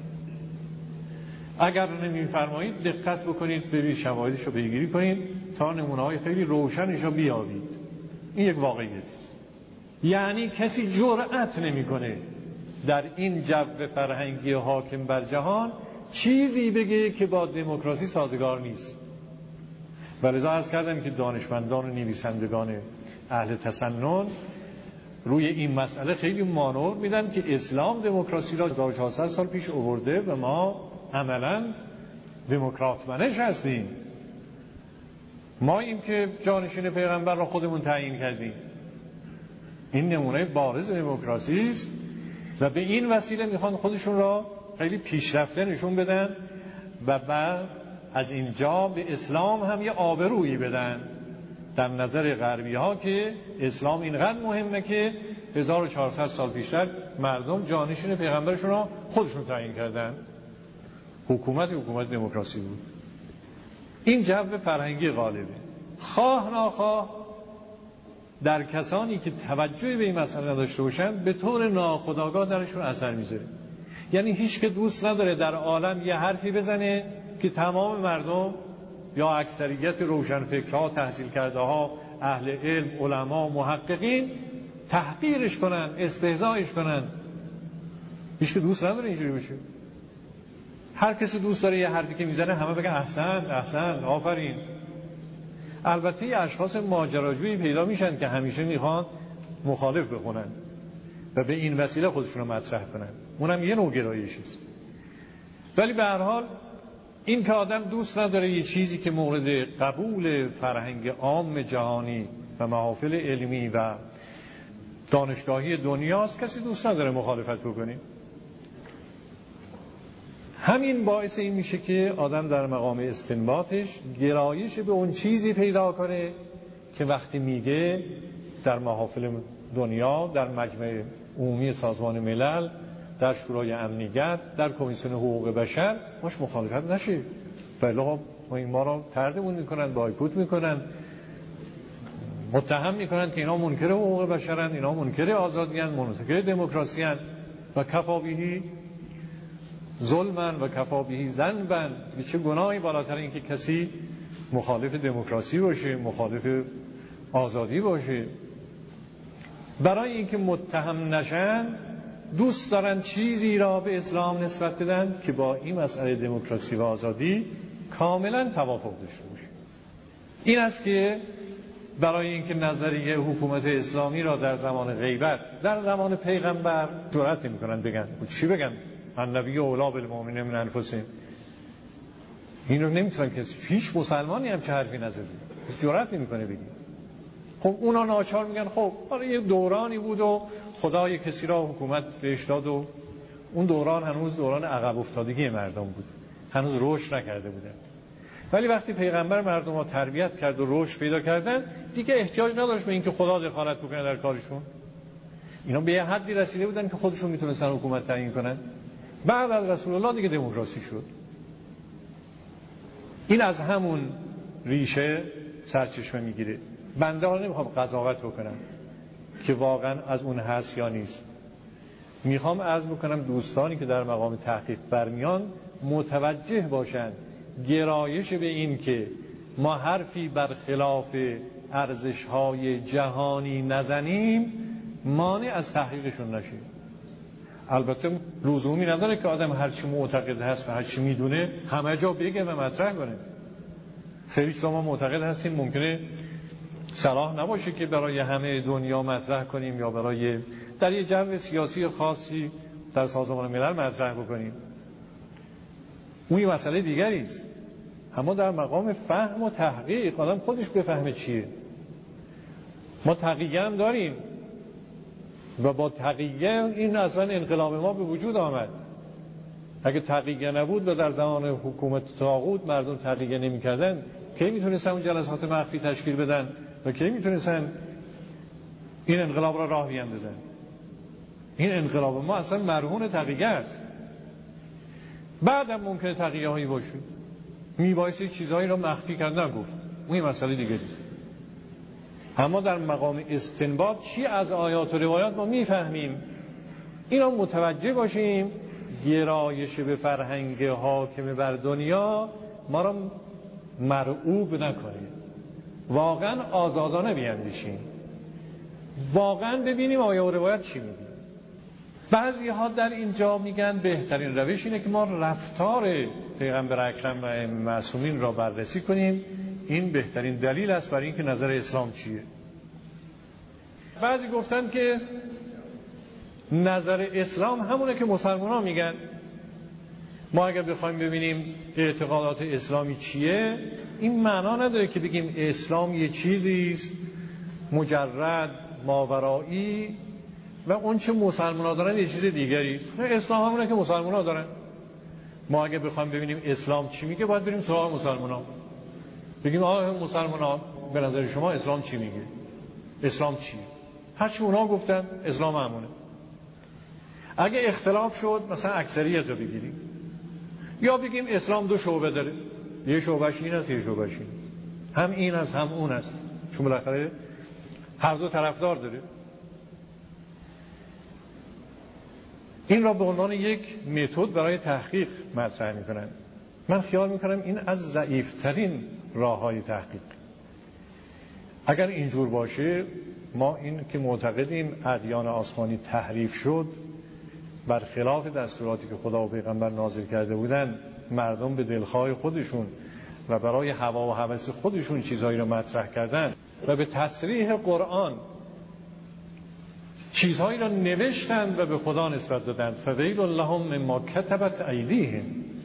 اگر نمی‌فرمایید دقت بکنید، برید شواهدش رو پیگیری کنید تا نمونه‌های خیلی روشنش رو بیابید. این یک واقعیت است. یعنی کسی جرأت نمی‌کنه در این جو فرهنگی حاکم بر جهان چیزی بگه که با دموکراسی سازگار نیست. ولذا عرض کردم که دانشمندان و نویسندگان اهل تسنن روی این مسئله خیلی مانور میدن که اسلام دموکراسی را هزار و چهارصد سال پیش آورده و ما عملاً دموکرات منش هستیم. ما این که جانشین پیغمبر را خودمون تعیین کردیم، این نمونه بارز دموکراسی است و به این وسیله میخوان خودشون را خیلی پیشرفته نشون بدن و بعد از اینجا به اسلام هم یه آبرویی بدن در نظر غربی ها که اسلام اینقدر مهمه که هزار و چهارصد سال پیشتر مردم جانشین پیغمبرشون را خودشون تعیین کردن. حکومت حکومت دموکراسی بود. این جو فرهنگی غالبه. خواه ناخواه در کسانی که توجه به این مسئله نداشته باشن به طور ناخودآگاه درشون اثر میذاره. یعنی هیچ که دوست نداره در عالم یه حرفی بزنه که تمام مردم یا اکثریت روشنفکرها، تحصیل کرده ها، اهل علم، علما، محققین تحقیرش کنن، استهزایش کنن. هیچ که دوست نداره اینجوری بشه. هر کسی دوست داره یه حرفی که میزنه همه بگن احسن، احسن، آفرین. البته یه اشخاص ماجراجویی پیدا میشن که همیشه میخوان مخالف بخونن و به این وسیله خودشون رو مطرح کنن. اونم یه نوع گرایشیست. ولی به هر حال این که آدم دوست نداره یه چیزی که مورد قبول فرهنگ عام جهانی و محافل علمی و دانشگاهی دنیاست، کسی دوست نداره مخالفت بکنه. همین باعث این میشه که آدم در مقام استنباطش گرایش به اون چیزی پیدا کنه که وقتی میگه در محافل دنیا، در مجمع عمومی سازمان ملل، در شورای امنیت، در کمیسیون حقوق بشر باش مخالفت نشه. ولی خب ما رو طردمون میکنن، بایکوت میکنن، متهم میکنن که اینا منکر حقوق بشرن، اینا منکر آزادیان، منکر دموکراسیان و کفابیهی ظلمن و کفابیهی ذنبن. چه گناهی بالاتر این که کسی مخالف دموکراسی باشه، مخالف آزادی باشه. برای اینکه متهم نشن دوست دارن چیزی را به اسلام نسبت بدن که با این مسئله دموکراسی و آزادی کاملا توافق داشته باشه. این است که برای اینکه نظریه حکومت اسلامی را در زمان غیبت، در زمان پیغمبر جرأت نمی‌کنن بگن. چی بگن؟ النبی اولی بالمؤمنین من انفسهم. اینو نمیتونن کسی، هیچ مسلمانی هم چه حرفی نزده، کسی جرأت نمی‌کنه بگه. خب اونا ناچار میگن خب حالا یه دورانی بود و خدا یک کسی را حکومت بهش داد و اون دوران هنوز دوران عقب افتادگی مردم بود، هنوز رشد نکرده بودن. ولی وقتی پیغمبر مردم را تربیت کرد و رشد پیدا کردن، دیگه احتیاج نداشت به اینکه خدا دخالت بکنه در کارشون. اینا به یه حدی رسیده بودن که خودشون میتونستن حکومت تعیین کنن. بعد از رسول الله دیگه دموکراسی شد. این از همون ریشه سرچشمه میگیره. بنده حالا نمیخوام قضاوت بکنم که واقعا از اون هست یا نیست. میخوام عرض بکنم دوستانی که در مقام تحقیق برمیان متوجه باشند گرایش به این که ما حرفی بر خلاف ارزش‌های جهانی نزنیم مانع از تحقیقشون نشه. البته لزومی نداره که آدم هرچی معتقد هست و هرچی میدونه همه جا بگه و مطرح کنه. خیلی چیزا ما معتقد هستیم ممکنه صلاح نباشه که برای همه دنیا مطرح کنیم یا برای در یه جو سیاسی خاصی در سازمان ملل مطرح بکنیم. اون یه مسئله دیگری است. اما در مقام فهم و تحقیق آدم خودش بفهمه چیه. ما تقیه هم داریم و با تقیه این اصلا انقلاب ما به وجود آمد. اگه تقیه نبود و در زمان حکومت طاغوت مردم تقیه نمی کردن کی میتونستن اون جلسات مخفی تشکیل بدن و کی میتونستن این انقلاب را راه بیندازن؟ این انقلاب ما اصلا مرهون تقیه است. بعدم ممکنه تقیه هایی باشه میبایستی چیزهایی را مخفی کردن گفت، اون یه مسئله دیگه دید. اما در مقام استنباط چی از آیات و روایات ما میفهمیم، اینا متوجه باشیم گرایش به فرهنگ حاکم بر دنیا ما را مرعوب نکنه، واقعا آزادانه بیاندیشیم، واقعا ببینیم آیه و روایت چی میگه. بعضی ها در اینجا میگن بهترین روش اینه که ما رفتار پیغمبر اکرم و معصومین را بررسی کنیم، این بهترین دلیل است برای اینکه نظر اسلام چیه. بعضی گفتن که نظر اسلام همونه که مسلمان ها میگن. ما اگر بخوایم ببینیم اعتقادات اسلامی چیه، این معنا نداره که بگیم اسلام یه چیزیست مجرد ماورایی و اون چه مسلمان ها دارن یه چیز دیگری است. اسلام همونه که مسلمان ها دارن. ما اگر بخوایم ببینیم اسلام چی میگه باید بریم سراغ مسلمان ها، بگیم آقا مسلمان ها به نظر شما اسلام چی میگه، اسلام چی؟ هرچی اونا گفتن اسلام همونه. اگه اختلاف شد مثلا اکثریت رو بگیریم یا بگیم اسلام دو شعبه داره، یه شعبهش این است یه شعبهش این، هم این است هم اون است، چون بالاخره هر دو طرفدار داره. این را به عنوان یک متد برای تحقیق مطرح میکنن. من خیال میکنم این از ضعیفترین راههای تحقیق. اگر اینجور باشه، ما این که معتقدیم ادیان آسمانی تحریف شد، برخلاف دستوراتی که خدا و پیغمبر نازل کرده بودن، مردم به دلخواه خودشون و برای هوا و هوس خودشون چیزهایی رو مطرح کردن و به تصریح قرآن چیزهایی را نوشتند و به خدا نسبت دادند. فویل لهم مما کتبت ایدیهم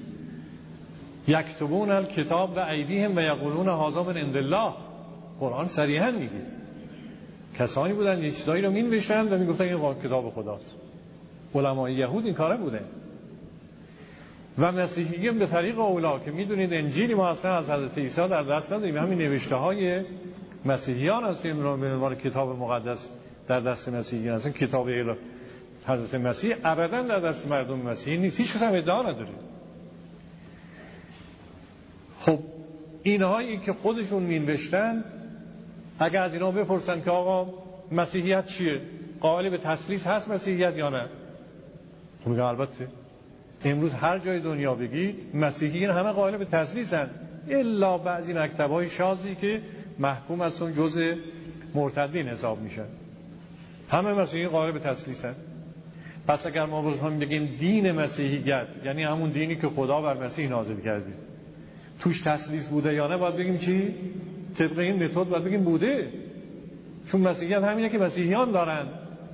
یکتبون الکتاب و ایدیهم و یقولون هذا من عند الله. قرآن صریحا میگه کسانی بودن یه چیزایی رو مینوشتند و میگفتن این کتاب خداست. علمای یهود این کاره بودن و مسیحیین به طریق اولا که میدونید انجیلی ما اصلا از حضرت عیسی در دست نداریم، همین نوشته های مسیحیان است که به عنوان کتاب مقدس در دست مسیحیان هستن. کتاب حضرت مسیح ابدا در دست مردم مسیحی نیست، هیچ کس هم ادعا نداره. خب اینهایی که خودشون مینوشتن، اگر از اینا بپرسن که آقا مسیحیت چیه، قائل به تثلیث هست مسیحیت یا نه، خب میگه البته. امروز هر جای دنیا بگید مسیحیین همه قائل به تثلیثن، الا بعضی مکتب‌های شاذی که محکوم هستن جزء مرتدین حساب میشن. همه مسیحیین قائل به تثلیثن. پس اگر ما بخوایم بگیم دین مسیحیت یعنی همون دینی که خدا بر مسیح نازل کرده، توش تثلیث بوده یا نه، باید بگیم چی؟ طبق این متد باید بگیم بوده، چون مسیحیت همینه که مسیحیان دارن.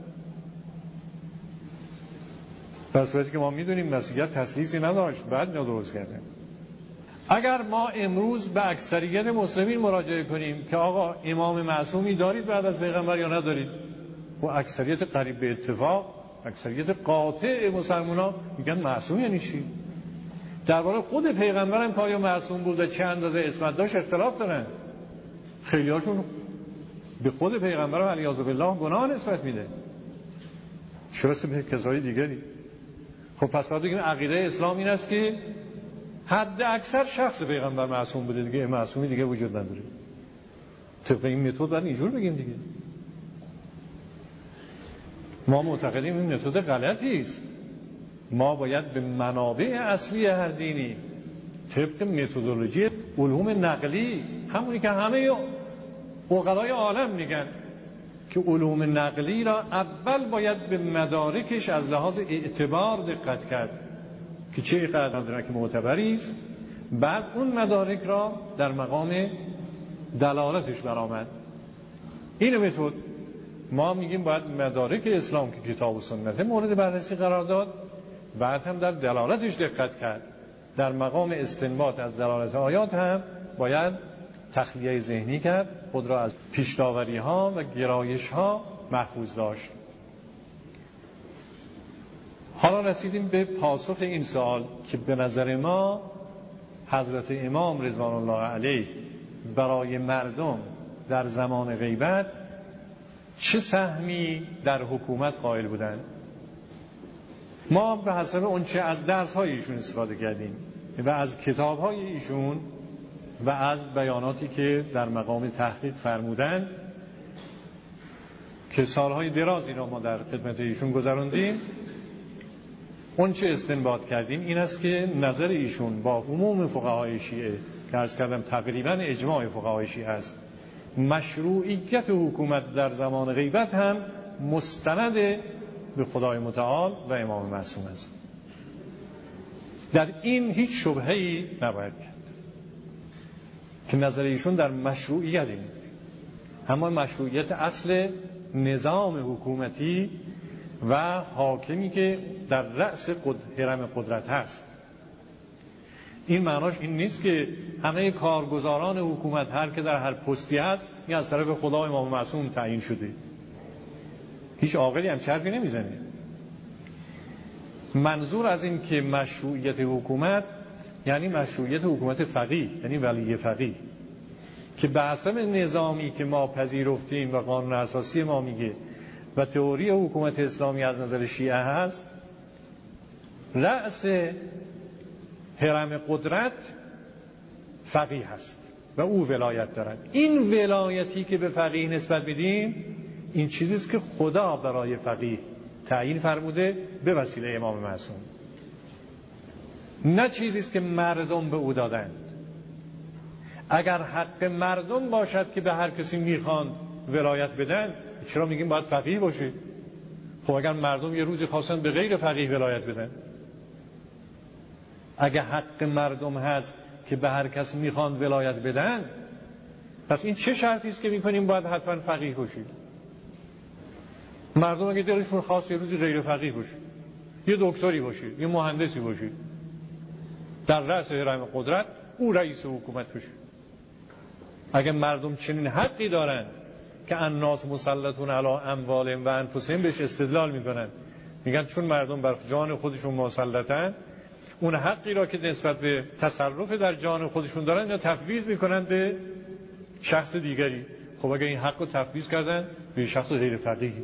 در صورتی که ما میدونیم مسیحیت تثلیثی نداشت، بعد اینا درست کرده. اگر ما امروز به اکثریت مسلمین مراجعه کنیم که آقا امام معصومی دارید بعد از پیغمبر یا ندارید، و اکثریت قریب به اتفاق، اکثریت قاطع مسلمان‌ها میگن معصوم یعنی چی؟ درباره خود پیغمبر هم که آیا معصوم بود و چه اندازه عصمت داشت اختلاف دارن. خیلی هاشون به خود پیغمبر و علیاذ بالله گناه نسبت میده، چرا به کسای دیگری؟ خب پس باید بگیم عقیده اسلام این است که حد اکثر شخص پیغمبر معصوم بوده، دیگه معصومی دیگه وجود نداره. طبق این متد باید اینجور بگیم دیگه. ما معتقدیم این متد غلطی است. ما باید به منابع اصلی هر دینی طبق متدولوژی علوم نقلی، همونی که همه عقلای عالم میگن که علوم نقلی را اول باید به مدارکش از لحاظ اعتبار دقت کرد که چه قدر مدرک معتبری است، بعد اون مدارک را در مقام دلالتش برآمد. این متد ما میگیم باید مدارک اسلام که کتاب و سنت مورد بررسی قرار داد، بعد هم در دلالتش دقت کرد. در مقام استنباط از دلالت آیات هم باید تخلیه ذهنی کرد، خود را از پیش‌داوری ها و گرایش ها محفوظ داشت. حالا رسیدیم به پاسخ این سوال که به نظر ما حضرت امام رضوان الله علیه برای مردم در زمان غیبت چه سهمی در حکومت قائل بودند. ما به حسب اون چه از درس های ایشون استفاده کردیم و از کتاب های ایشون و از بیاناتی که در مقام تحقیق فرمودند که سالهای درازی را ما در خدمت ایشون گذراندیم، اون چه استنباط کردیم این است که نظر ایشون با عموم فقهای شیعه که عرض کردم تقریبا اجماع فقهای شیعه است، مشروعیت حکومت در زمان غیبت هم مستند به خدای متعال و امام معصوم است. در این هیچ شبهه‌ای نباید کرد که نظر ایشون در مشروعیت این، اما مشروعیت اصل نظام حکومتی و حاکمی که در رأس حرم قدرت هست. این معناش این نیست که همه کارگزاران حکومت هر که در هر پستی هست این از طرف خدا امام معصوم تعیین شده. هیچ عاقلی هم حرفی نمیزنه. منظور از این که مشروعیت حکومت یعنی مشروعیت حکومت فقیه، یعنی ولی فقیه، که به حسب نظامی که ما پذیرفتیم و قانون اساسی ما میگه و تئوری حکومت اسلامی از نظر شیعه هست، رأس حرم قدرت فقیه هست و او ولایت دارد. این ولایتی که به فقیه نسبت میدیم این چیزی است که خدا برای فقیه تعیین فرموده به وسیله امام معصوم، نه چیزی است که مردم به او دادند. اگر حق مردم باشد که به هر کسی میخوان ولایت بدن، چرا میگیم باید فقیه باشه؟ خب اگر مردم یه روزی خواستن به غیر فقیه ولایت بدن، اگر حق مردم هست که به هر کسی میخوان ولایت بدن، پس این چه شرطی است که میکنیم باید حتما فقیه باشید؟ مردم اگه دلشون خواست یه روزی غیر فقیه باشید، یه دکتری باشید، یه مهندسی باشید، در رأس هرم قدرت او رئیس حکومت باشید. اگه مردم چنین حقی دارن که الناس مسلطون علی اموالهم و انفسهم بهش استدلال میکنن، میگن چون مردم بر جان خودشون مسلطن، اون حقی را که نسبت به تصرف در جان خودشون دارن یا تفویض میکنن به شخص دیگری. خب اگه این حق رو تفویض کردن به شخص غیر فقیه،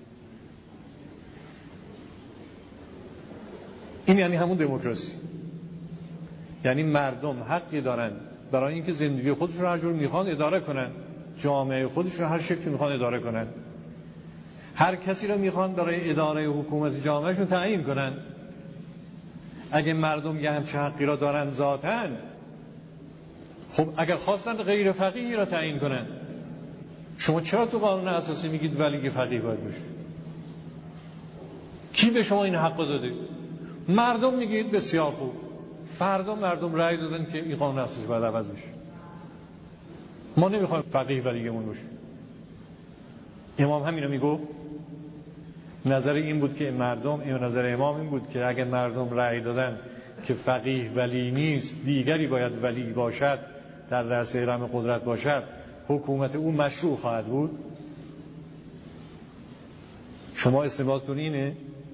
این یعنی همون دموکراسی. یعنی مردم حقی دارن برای اینکه زندگی خودشون رو هر جور میخوان اداره کنن، جامعه خودشون رو هر شکلی میخوان اداره کنن، هر کسی رو میخوان برای اداره حکومت جامعهشون تعیین کنن. اگه مردم یه همچه حقی را دارن ذاتاً، خب اگر خواستن غیر فقیهی را تعیین کنن، شما چرا تو قانون اساسی میگید ولی فقیه باید باشه؟ کی به شما این حق داده؟ مردم میگید بسیار خوب، فردا مردم رأی دادن که این قانون اساسی باید عوض بشه، ما نمیخوایم فقیه ولیمون باشه. امام همین رو میگفت. نظر این بود که مردم، این نظر امام این بود که اگر مردم رأی دادن که فقیه ولی نیست، دیگری باید ولی باشد، در رأس هرم قدرت باشد، حکومت او مشروع خواهد بود. شما استنباطتون اینه؟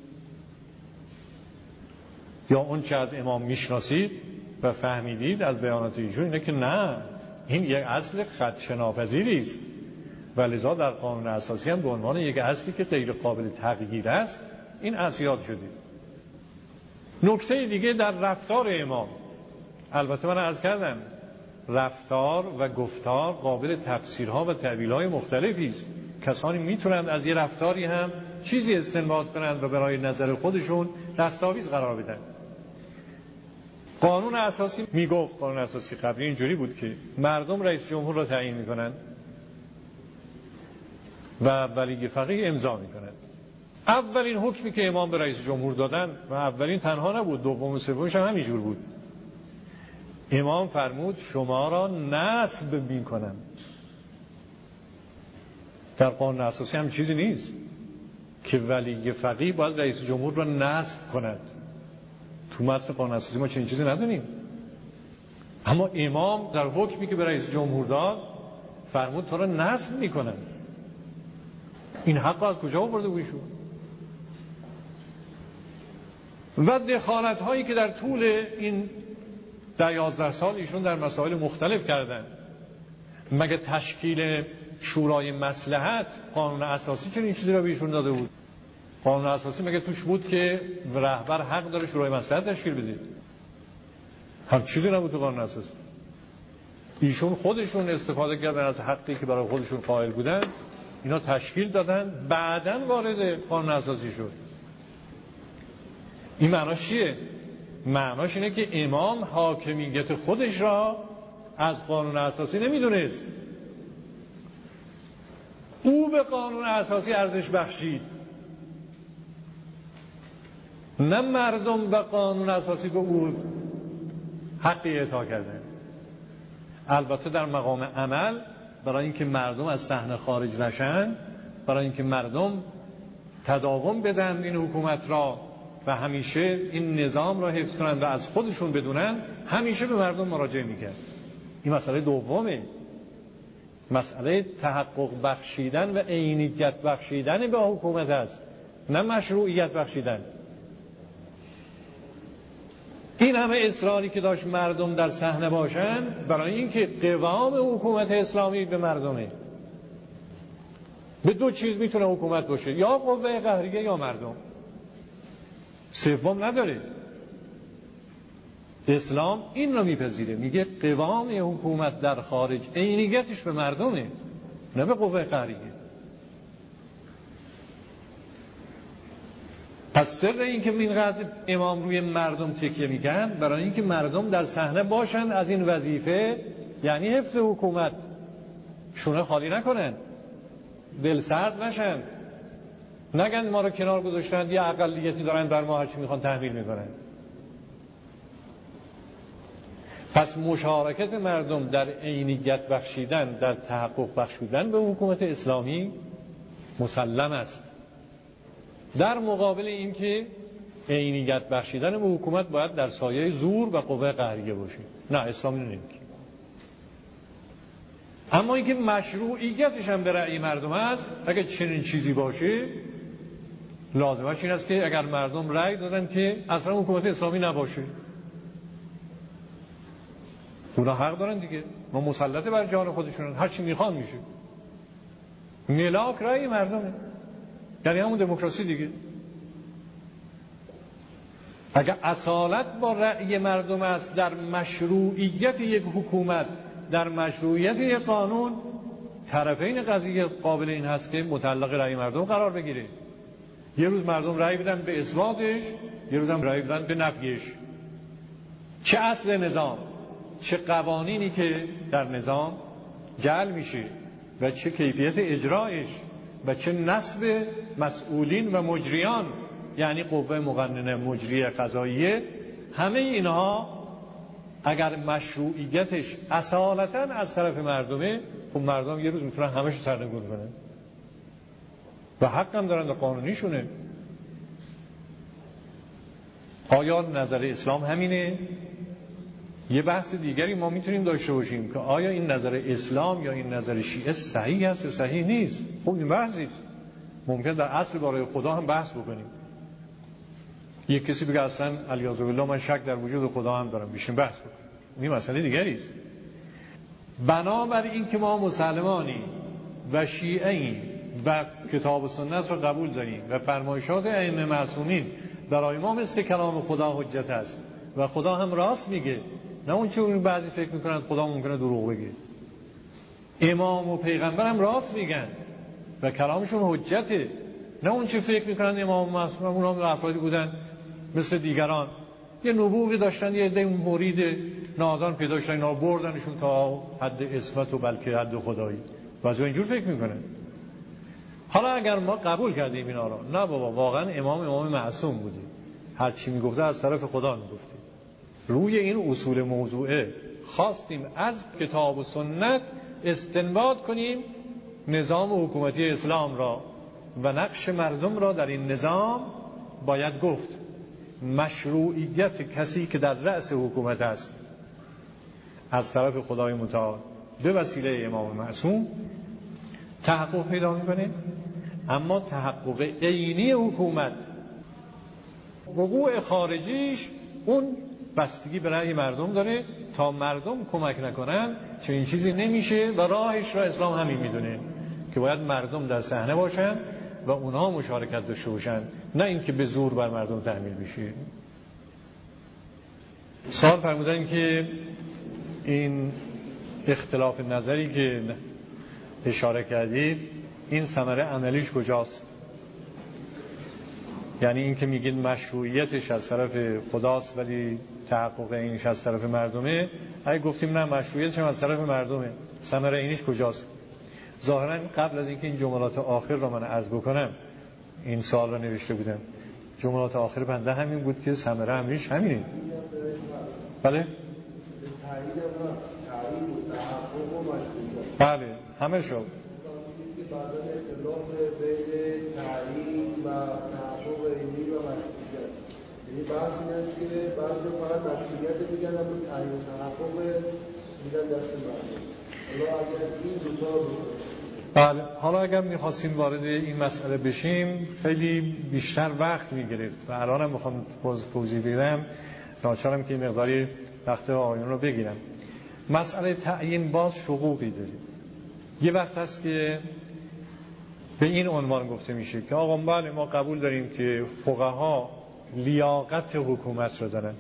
یا اون چه از امام میشناسید و فهمیدید از بیانات ایشون اینه که نه، این یک اصل خدشه‌ناپذیری است و لذا در قانون اساسی هم به عنوان یک اصلی که غیر قابل تغییر است این اصل یاد شدید. نکته دیگه در رفتار امام، البته من عرض کردم رفتار و گفتار قابل تفسیرها و تعبیرهای مختلفی است. کسانی میتونند از یه رفتاری هم چیزی استنباط کنند و برای نظر خودشون دستاویز قرار بدن. قانون اساسی میگفت، قانون اساسی قبلی اینجوری بود که مردم رئیس جمهور را تعیین میکنن و ولی فقیه امضا میکنن. اولین حکمی که امام به رئیس جمهور دادن و اولین تنها نبود، دوم و سومش هم همینجور بود. امام فرمود شما را نصب میکنم. در قانون اساسی هم چیزی نیست که ولی فقیه باید رئیس جمهور را نصب کند. تو متن قانون اساسی ما چنین چیزی نداریم. اما امام در حکمی که به رئیس جمهور داد فرمود تو را نصب میکنم. این حق از کجا آورده بود ایشون؟ و دخالت هایی که در طول این ده یازده سال ایشون در مسائل مختلف کردن. مگه تشکیل شورای مصلحت قانون اساسی چنین چیزی را به ایشون داده بود؟ قانون اساسی مگه توش بود که رهبر حق داره شورای مصلحت تشکیل بده؟ هر چیزی نبود تو قانون اساسی. ایشون خودشون استفاده کردن از حقی که برای خودشون قائل بودن، اینا تشکیل دادن، بعداً وارد قانون اساسی شد. این معناش چیه؟ معناش اینه که امام حاکمیت خودش را از قانون اساسی نمیدونست. او به قانون اساسی ارزش بخشید، نه مردم و قانون اساسی به او حقی اعطا کردن. البته در مقام عمل برای اینکه مردم از صحنه خارج نشن، برای اینکه مردم تداوم بدن این حکومت را و همیشه این نظام را حفظ کنند و از خودشون بدونن، همیشه به مردم مراجعه میکرد. این مسئله دومه، مسئله تحقق بخشیدن و عینیت بخشیدن به حکومت است، نه مشروعیت بخشیدن. این همه اصراری که داشت مردم در صحنه باشن برای اینکه قوام حکومت اسلامی به مردمه. به دو چیز میتونه حکومت باشه، یا قوه قهریه یا مردم، سوم نداره. اسلام این رو میپذیره، میگه قوام حکومت در خارج عینیتش به مردمه، نه به قوه قهریه. پس سر این که اینقدر امام روی مردم تکیه میکرد برای اینکه مردم در صحنه باشن، از این وظیفه
یعنی حفظ حکومت، شونه خالی نکنن، دل سرد نشن، نگن ما رو کنار گذاشتن یه اقلیتی دارن بر ما هرچی میخوان تحمیل میکنن. پس مشارکت مردم در عینیت بخشیدن، در تحقق بخشیدن به حکومت اسلامی مسلم است، در مقابل این که عینیت بخشیدن به حکومت باید در سایه زور و قوه قهریه باشه. نه، اسلام نمیگه. اما اینکه مشروعیتش هم به رأی مردم است، اگر چنین چیزی باشه لازمش این است که اگر مردم رأی دادن که اصلا حکومت اسلامی نباشه، اونا حق دارن دیگه، ما مسلط بر جان خودشونن، هر چی میخوان میشه. ملاک رأی مردمه، یعنی همون دموکراسی دیگه. اگر اصالت با رأی مردم است در مشروعیت یک حکومت، در مشروعیت یک قانون، طرفین قضیه قابل این هست که متعلق رأی مردم قرار بگیره. یه روز مردم رأی بدن به اثباتش، یه روز هم رأی بدن به نفیش. چه اصل نظام، چه قوانینی که در نظام جعل میشه و چه کیفیت اجرایش و چه نصب مسئولین و مجریان، یعنی قوه مقننه، مجریه، قضاییه، همه اینها اگر مشروعیتش اصالتاً از طرف مردمه، خب مردم یه روز میتونن همه‌شو سرنگون کنن و حق هم دارن و قانونیشونه. آیا نظر اسلام همینه؟ یه بحث دیگری ما میتونیم داشته باشیم که آیا این نظر اسلام یا این نظر شیعه صحیح است یا صحیح نیست. خب این بحث نیست، ممکن در اصل برای خدا هم بحث بکنیم. یک کسی بگه اصلا علیاذ بالله من شک در وجود خدا هم دارم، بشین بحث بکنیم، این مسئله دیگری است. بنابراین این که ما مسلمانی و شیعه‌ایم و کتاب و سنت را قبول داریم و فرمایشات ائمه معصومین برای ما مثل کلام خدا حجت است و خدا هم راست میگه، نه اون چه اون بعضی فکر میکنند خدا ممکنه دروغ بگه. امام و پیغمبر هم راست میگن و کلامشون حجته، نه اون چه فکر میکنند امام معصوم اونها هم افرادی بودن مثل دیگران، یه نبوغی داشتن، یه عده مرید نادان پیدا شدن، اینا بردنشون تا حد عصمت و بلکه حد خدایی، بعضی اینجور فکر میکنن. حالا اگر ما قبول کردیم اینا رو، نه بابا واقعا امام امام معصوم بوده، هر چی میگفته از طرف خدا میگفته، روی این اصول موضوعه خواستیم از کتاب و سنت استنباط کنیم نظام حکومتی اسلام را و نقش مردم را در این نظام باید گفت. مشروعیت کسی که در رأس حکومت است از طرف خدای متعال به وسیله امام معصوم تحقق پیدا میکنه، اما تحقق عینی حکومت، وقوع خارجیش، اون بستگی به رأی مردم داره. تا مردم کمک نکنن چنین چیزی نمیشه و راهش را اسلام همین میدونه که باید مردم در صحنه باشن و اونها مشارکت داشته باشن، نه اینکه به زور بر مردم تحمیل بشه. سوال فرمودن که این اختلاف نظری که اشاره کردید این ثمره عملیش کجاست؟ یعنی این که میگید مشروعیتش از طرف خداست ولی تحقق اینش از طرف مردمه، اگه گفتیم نه مشروعیتش هم از طرف مردمه، ثمره اینش کجاست؟ ظاهرا قبل از اینکه این جملات آخر رو من عرض بکنم این سوال رو نوشته بودم. جملات آخر بنده همین بود که ثمره همینش همینه. بله؟ بله همه شد.
یعنی بحث این است که بعضی فقط مشروعیت میگن اما تعیین و تحقق میدن دست مردم. حالا اگر این دوتا رو
بله، حالا اگر میخواستیم وارد این مسئله بشیم خیلی بیشتر وقت میگرفت و الان هم میخوام توضیح بدم، ناچارم که این مقداری وقت آقایون رو بگیرم. مسئله تعیین باز شقوقی داره. یه وقت هست که به این عنوان گفته میشه که آقا بله ما قبول داریم که فقها لیاقت حکومت رو دارن،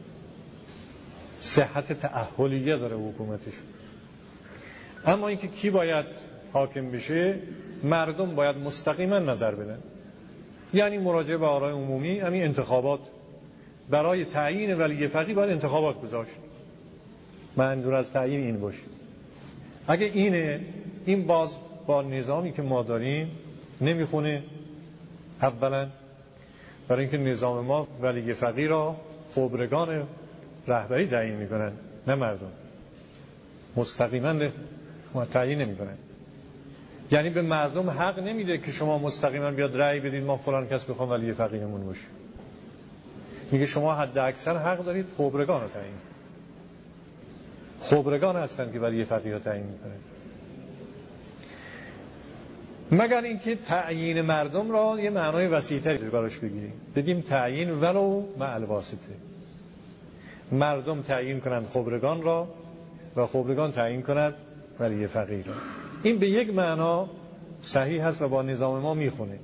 صحت تأهلیه داره حکومتش، اما اینکه کی باید حاکم بشه مردم باید مستقیما نظر بدن. یعنی مراجعه به آرای عمومی، همین انتخابات، برای تعیین ولی فقیه باید انتخابات گذاشت.
منظور از تعیین این باشه. اگه اینه، این باز با نظامی که ما داریم نمیخونه. اولا برای اینکه نظام ما ولی فقیه را خبرگان رهبری تعیین میکنن، نه مردم. مستقیما تعیین نمیکنن. یعنی به مردم حق نمیده که شما مستقیما بیاد رأی بدید ما فلان کس بخوام ولی فقیهمون باشه. میگه شما حد اکثر حق دارید خبرگان رو تعیین. خبرگان هستن که ولی فقیه رو تعیین میکنن. مگر اینکه تعیین مردم را یه معنای وسیع‌تری براش بگیریم، بگیم تعیین ولو مع الواسطه. مردم تعیین کنند خبرگان را و خبرگان تعیین کنند ولی فقیه را. این به یک معنا صحیح هست و با نظام ما میخونه.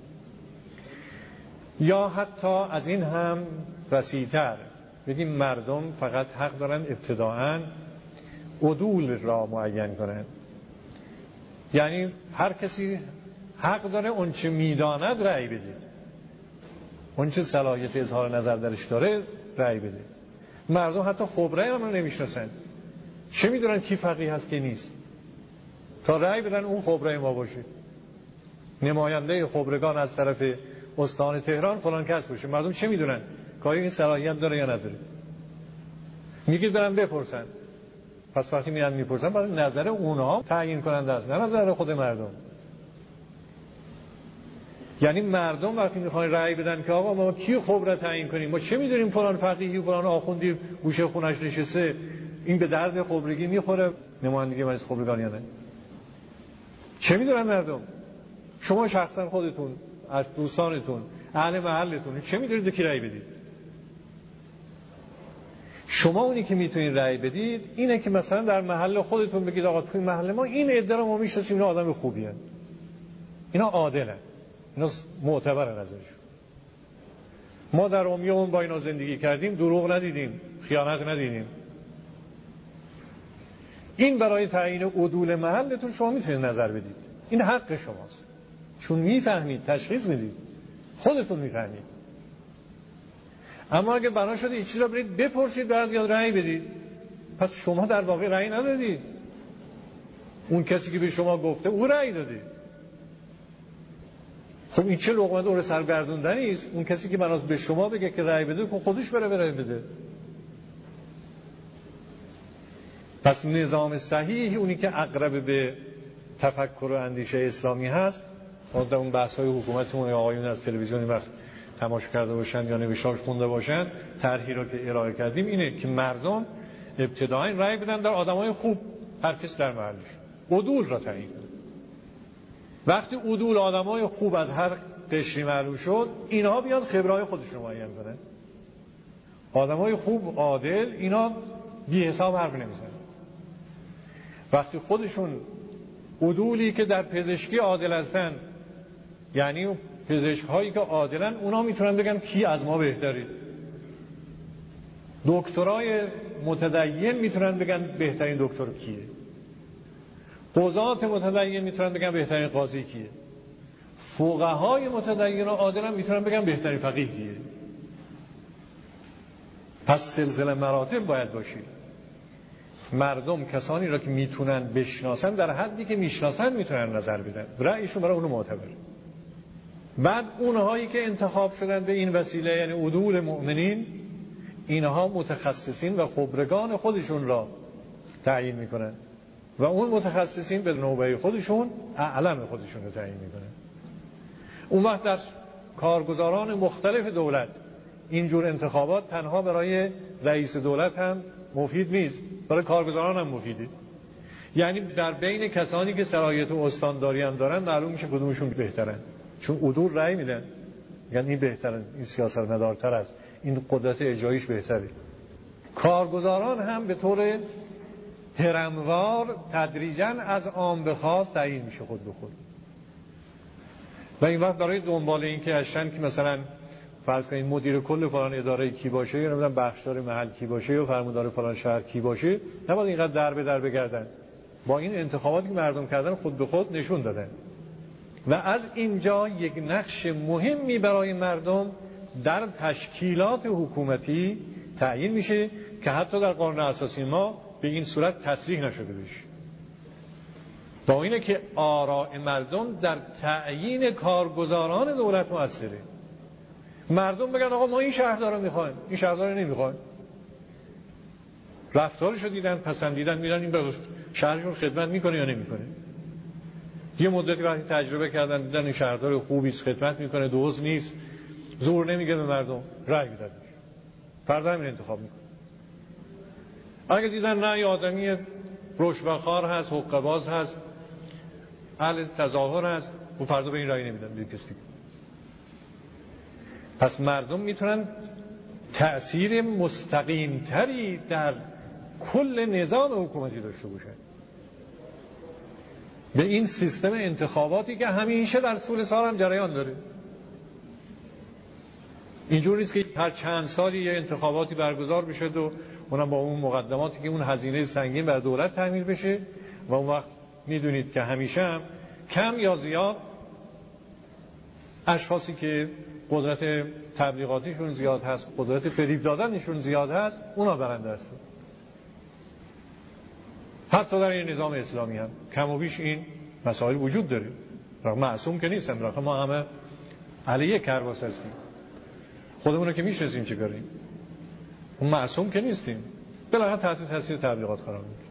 یا حتی از این هم وسیع‌تر بگیم مردم فقط حق دارن ابتداءً عدول را معین کنند. یعنی هر کسی حق داره اون چه میداند رأی بده، اون چه صلاحیت اظهار نظر درش داره رأی بده. مردم حتی خبره هم نمیشناسن، چه میدونن کی فقیه هست کی نیست، تا رأی بدن اون خبره ما باشه، نماینده خبرگان از طرف استان تهران فلان کس باشه. مردم چه میدونن که این صلاحیت داره یا نداره؟ میگید برن بپرسن. پس وقتی میرن میپرسن برای نظر اونها تعیین کننده است، نه نظر خود مردم. یعنی مردم وقتی میخوان رأی بدن که آقا ما کی خبره تعیین کنیم، ما چه میدونیم فلان فقیهی و فلان آخوندی گوشه خونش نشسته این به درد خبرگی میخوره، نمایندگی مجلس خبرگان یا نه؟ چه میدونن مردم؟ شما شخصا خودتون از دوستانتون اهل محلتون چه میدونید که رأی بدید؟ شما اونی که میتونید رأی بدید اینه که مثلا در محل خودتون بگید آقا توی محل ما این عده رو ما میشناسیم، اینا آدم خوبی هستن، اینا عادلن، اینا معتبر نظرشون، ما در امیون با اینا زندگی کردیم، دروغ ندیدیم، خیانت ندیدیم. این برای تعیین عدول محلتون شما میتونید نظر بدید، این حق شماست، چون میفهمید، تشخیص میدید، خودتون میفهمید. اما اگه بنا شده این چیز رو برید بپرسید بعد یاد رأی بدید، پس شما در واقع رأی ندادید، اون کسی که به شما گفته او رأی داده. خب این چه لقمه دور سرگردوندنی است؟ اون کسی که بناست به شما بگه که رأی بده خب خودش بره رأی بده. پس نظام صحیح اونی که اقرب به تفکر و اندیشه اسلامی هست، در اون بحث‌های حکومتمون یا آقایون از تلویزیون وقت تماشا کرده باشن یا نوشتار خونده باشن، طرحی رو که ارائه کردیم اینه که مردم ابتداً رأی بدن در آدمای خوب، هر کس در محلش، عدول را تعیین کنه. وقتی عدول آدمای خوب از هر قشری معلوم شد، اینها بیان خبرهای خودشون رو معین کنن. آدمای خوب عادل اینا بی حساب حرف نمیزنن. وقتی خودشون عدولی که در پزشکی عادل هستن، یعنی پزشک هایی که عادلن، اونا میتونن بگن کی از ما بهتری. دکترای متدین میتونن بگن بهترین دکتر کیه. قضات متدین میتونن بگن بهترین قاضی کیه. فقهای متدین و عادلن میتونن بگن بهترین فقیه کیه. پس سلسله مراتب باید باشید. مردم کسانی را که میتونن بشناسن در حدی که میشناسن میتونن نظر بدن، رأیشون برای اونو معتبر. بعد اونهایی که انتخاب شدن به این وسیله، یعنی عدول مؤمنین، اینها متخصصین و خبرگان خودشون را تعیین میکنن و اون متخصصین به نوبه خودشون اعلم خودشون رو تعیین میکنن. اون وقت در کارگزاران مختلف دولت اینجور انتخابات تنها برای رئیس دولت هم مفید نیست، برای کارگزاران هم مفیده. یعنی در بین کسانی که صلاحیت و استانداری هم دارن معلوم میشه کدومشون بهترن، چون عدول رأی میدن، یعنی این بهتره، این سیاستمدارتر است، این قدرت اجراییش بهتره. کارگزاران هم به طور هرموار تدریجاً از عام به خاص تعیین میشه خود به خود. و این وقت برای دنبال این که هستن که مثلا فرض کنید مدیر کل فلان اداره کی باشه، یا نمیدونم بخشدار محل کی باشه، یا فرماندار فلان شهر کی باشه، نباید اینقدر در به در بگردن. با این انتخاباتی که مردم کردن خود به خود نشون دادن. و از اینجا یک نقش مهمی برای مردم در تشکیلات حکومتی تعیین میشه که حتی در قانون اساسی ما به این صورت تصریح نشده بشه. با اینه که آراء مردم در تعیین کارگزاران دولت مؤثره. مردم بگن آقا ما این شهردار رو میخوایم، این شهردار رو نمیخوایم، رفتارشو دیدن، پسندیدن، میدن این به شهرشون خدمت میکنه یا نمیکنه. یه مدتی وقتی تجربه کردن دیدن این شهردار خوبیست، خدمت میکنه، دوز نیست، زور نمیگه به مردم، رأی میدن، فردا همین انتخاب میکنه. اگه دیدن نه یه آدمی رشوه‌خوار هست، حقه‌باز هست، اهل تظاهر هست، و فردا به این رأی نمیدن به کسی. پس مردم میتونن تأثیر مستقیم تری در کل نظام حکومتی داشته باشن. به این سیستم انتخاباتی که همیشه در طول سال هم جریان داره. اینجور نیست که هر چند سالی یه انتخاباتی برگزار بشه و اونم با اون مقدماتی که اون هزینه سنگین بر دولت تحمیل بشه و اون وقت میدونید که همیشه هم کم یا زیاد اشخاصی که قدرت تبلیغاتیشون زیاد هست، قدرت فریب دادنشون زیاد هست، اونا برنده هستن. حتی در این نظام اسلامی هم کم و بیش این مسائل وجود داره. معصوم که نیستم، رقم ما همه علیه کرباس هستیم، خودمون که میشناسیم چه کاریم. اون معصوم که نیستیم، بالاخره تحت تاثیر تبلیغات قرار میگیریم.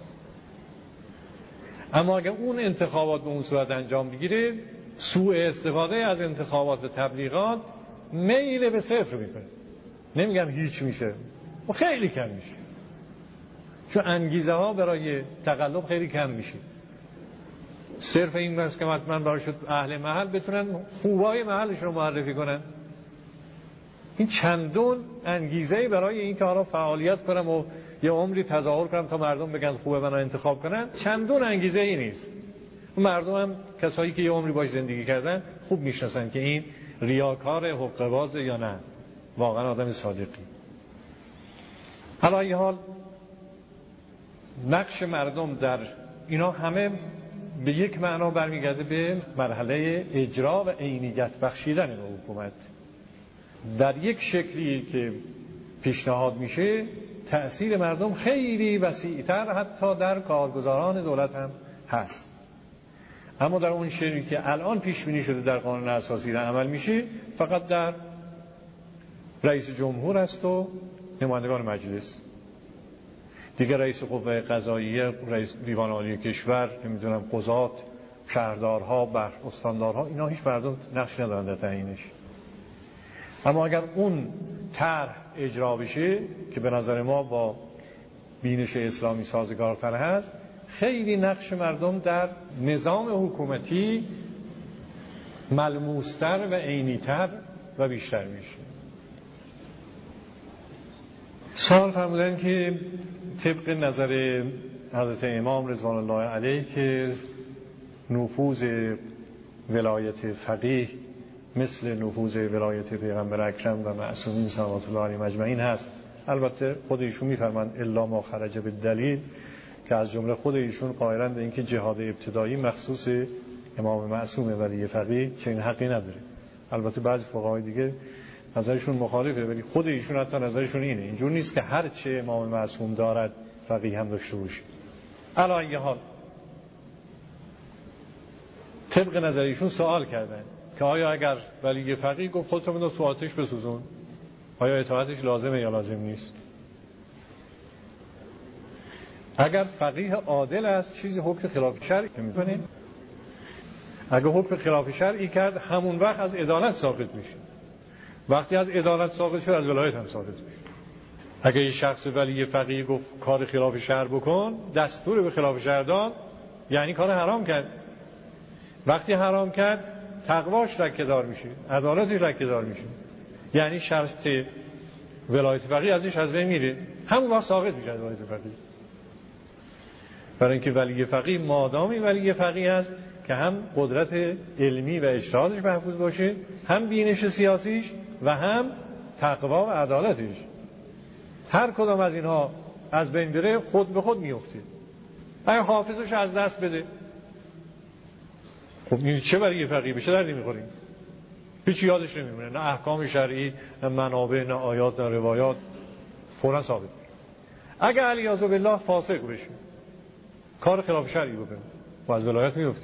اما اگر اون انتخابات به اون صورت انجام بگیره، سوء استفاده از انتخابات و تبلیغات میل به صفر میکنه. نمیگم هیچ میشه، و خیلی کم میشه، چون انگیزه ها برای تقلب خیلی کم میشه. صرف این بس که حتما برای شد اهل محل بتونن خوبای محلش رو معرفی کنن. این چندون انگیزه برای این که حالا فعالیت کنم و یه عمری تظاهر کنم تا مردم بگن خوبه منو انتخاب کنن، چندون انگیزه ای نیست. مردم هم کسایی که یه عمری باش زندگی کردن خوب میشناسن که این ریاکار حقه‌باز یا نه واقعا آدم صادقی. حالا این حال نقش مردم در اینا همه به یک معنا برمیگرده به مرحله اجرا و عینیت بخشیدن به حکومت. در یک شکلی که پیشنهاد میشه تأثیر مردم خیلی وسیع‌تر حتی در کارگزاران دولت هم هست. اما در اون شکلی که الان پیش بینی شده در قانون اساسی را عمل میشه فقط در رئیس جمهور است و نمایندگان مجلس. دیگه رئیس قوه قضاییه، رئیس دیوان عالی کشور، نمیدونم قضات، شهردارها، بخش استاندارها، اینا هیچ مردم نقش ندارن در تعیینش. اما اگر اون طرح اجرا بشه که به نظر ما با بینش اسلامی سازگارتر هست، خیلی نقش مردم در نظام حکومتی ملموستر و عینی‌تر و بیشتر میشه. سوال فرمودن که طبق نظر حضرت امام رضوان الله علیه که نفوذ ولایت فقیه مثل نفوذ ولایت پیغمبر اکرم و معصومین صلوات الله علیهم اجمعین هست. البته خود ایشون میفرمان الا ما خرج بالدلیل، که از جمله خود ایشون قائلند به اینکه جهاد ابتدایی مخصوص امام معصوم ولی فقیه چنین حقی نداره. البته بعضی فقهای دیگه نظرشون مخالفه، ولی خود ایشون حتی نظرشون اینه، اینجور نیست که هر چه امام معصوم دارد فقیه هم داشته باشه. علی ای حال طبق نظر ایشون سوال کردن که آیا اگر ولی فقیه گفت خودتو بنداز تو آتش بسوزون، آیا اطاعتش لازمه یا لازم نیست؟ اگر فقیه عادل است چیزی حکم خلاف شرعی میکنه، اگر حکم خلاف شرعی کرد همون وقت از عدالت ساقط میشه. وقتی از عدالت ساقط شد از ولایت هم ساقط میشه. اگر یه شخص ولی فقیه گفت کار خلاف شرع بکن، دستور به خلاف شرع داد، یعنی کار حرام کرد. وقتی حرام کرد تقواش لکه‌دار میشه، عدالتش لکه‌دار میشه، یعنی شرط ولایت فقیه ازش از بین میره، همون وقت ساقط میشه ولایت فقیه. برای اینکه ولی فقیه مادامی ولی فقیه است که هم قدرت علمی و اجتهادش محفوظ باشه، هم بینش سیاسیش و هم تقوا و عدالتش، هر کدام از اینها از بین بره خود به خود میفته. اگه حافظش از دست بده، خب این چه ولی فقیه بشه دردی میخوریم، هیچ یادش نمیمونه، نه احکام شرعی، نه منابع، نه آیات، نه روایات، فوراً ثابت. اگه علیاذ بالله فاسق بشه، کار خلاف شرعی بکنه، و از ولایت میفته.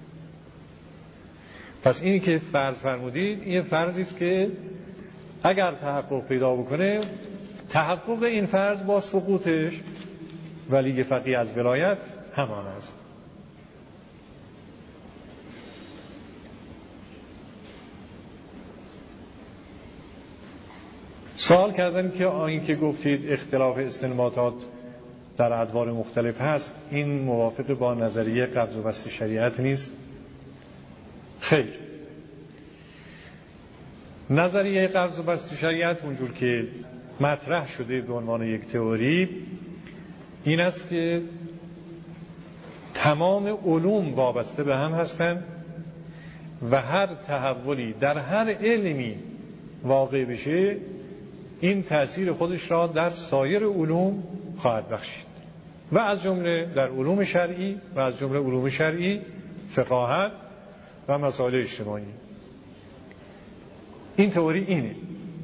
پس اینی که فرض فرمودید این فرضی است که اگر تحقق پیدا بکنه، تحقق این فرض با سقوطش ولی فقیه از ولایت همان است. سوال کردن که آیین که گفتید اختلاف استنباطات در ادوار مختلف هست، این موافق با نظریه قبض و بسط شریعت نیست؟ خیر. نظریه قبض و بسط شریعت اونجور که مطرح شده به عنوان یک تئوری این است که تمام علوم وابسته به هم هستند و هر تحولی در هر علمی واقع بشه این تأثیر خودش را در سایر علوم خواهد بخشید و از جمله در علوم شرعی و از جمله علوم شرعی فقاهت و مسائل اجتماعی. این تئوری اینه.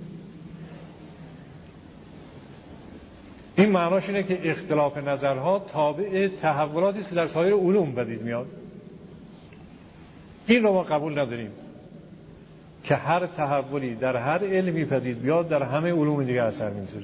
این معناش اینه که اختلاف نظرها تابع تحولاتی است که در سایر علوم پدید میاد. این رو ما قبول نداریم که هر تحولی در هر علمی پدید بیاد در همه علوم دیگه اثر میذاره.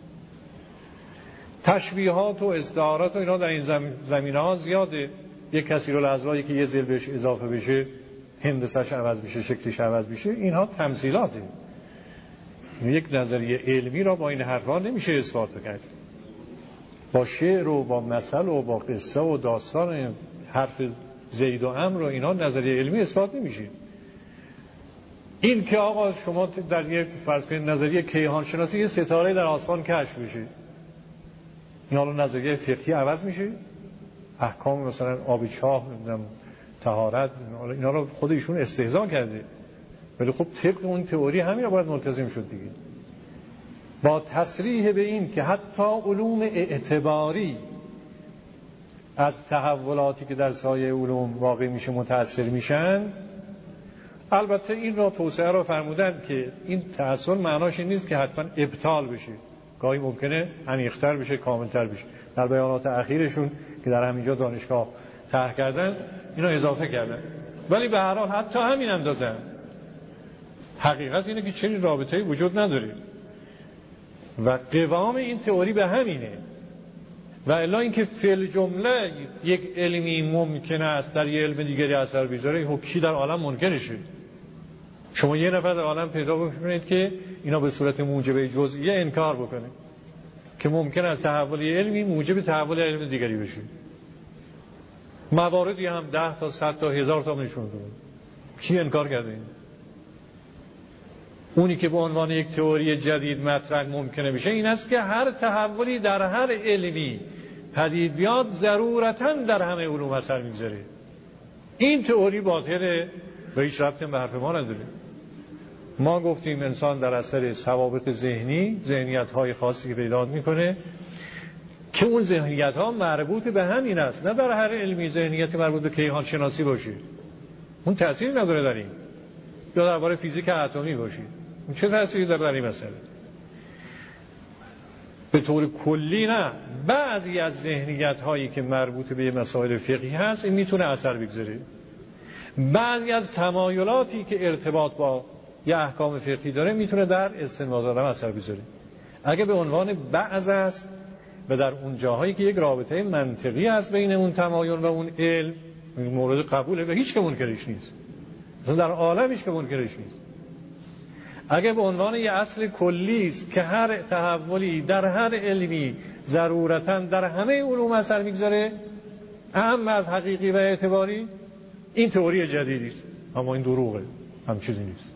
تشبیهات و استعارات و اینا در این زمینه ها زیاده. یک کثیر الاضلاعی که یه ذیل بهش اضافه بشه هندسش عوض بشه، شکلش عوض بشه، اینها تمثیلاته. یک نظریه علمی را با این حرفا نمیشه اثبات کرد. با شعر و با مثل و با قصه و داستان حرف زید و عمرو و اینا نظریه علمی اثبات نمیشه. این که آقا شما در یک فرض کنید نظریه کیهان شناسی یه ستاره در آسمان کشف بشه، این حالا نظریه فقهی عوض میشه؟ احکام مثلا آب چاه، طهارت، اینا رو خود ایشون استهزا کرده، ولی خب طبق اون تئوری همین رو باید ملتزم شد دیگه. با تصریح به این که حتی علوم اعتباری از تحولاتی که در سایه علوم واقع میشه متأثر میشن. البته این را توسعه را فرمودن که این تأثیر معناش این نیست که حتما ابطال بشه، گاهی ممکنه عمیق‌تر بشه، کاملتر بشه. در بیانات اخیرشون که در همینجا دانشگاه طرح کردن اینو اضافه کردن، ولی به هر حال حتی همین اندازه حقیقت اینه که چنین رابطه‌ای وجود نداره و قوام این تئوری به همینه. و الا اینکه فی جمله یک علمی ممکنه است در یک علم دیگری اثر بذاره، خب کی در عالم منکرشه؟ شما یه نفر در عالم پیدا بکنید که اینا به صورت موجب جزئیه انکار بکنه که ممکن است تحول علمی موجب تحول علم دیگری بشه. مواردی هم ده تا صد تا هزار تا نشون داده. کی انکار کرده این؟ اونی که به عنوان یک تئوری جدید مطرح ممکنه بشه این است که هر تحولی در هر علمی پدید بیاد ضرورتاً در همه علوم اثر میگذاره. این تئوری باطله و هیچ ربطی به حرف ما نداره. ما گفتیم انسان در اثر ثوابت ذهنی ذهنیت‌های خاصی پیدا میکنه که اون ذهنیت‌ها مربوط به همین است، نه در هر علمی ذهنیتی مربوط به کیهان شناسی باشه، اون تأثیری نداره در این، یا درباره فیزیک اتمی باشه، اون چه تأثیری داره در این مسئله؟ به طور کلی نه. بعضی از ذهنیت‌هایی که مربوط به مسائل فقهی هست این میتونه اثر بگذاره. بعضی از تمایلاتی که ارتباط با یه احکام فقهی داره میتونه در استنباط آدم اثر بذاره. اگه به عنوان بعض است و در اون جاهایی که یک رابطه منطقی است بین اون تمایل و اون علم، مورد قبوله و هیچ که منکرش نیست، مثلا در عالم هیچ که منکرش نیست. اگه به عنوان یه اصل کلی است که هر تحولی در هر علمی ضرورتاً در همه علوم اثر میگذاره، اهم از حقیقی و اعتباری، این تئوری جدیدی است. اما این دروغه، هم چیزی نیست.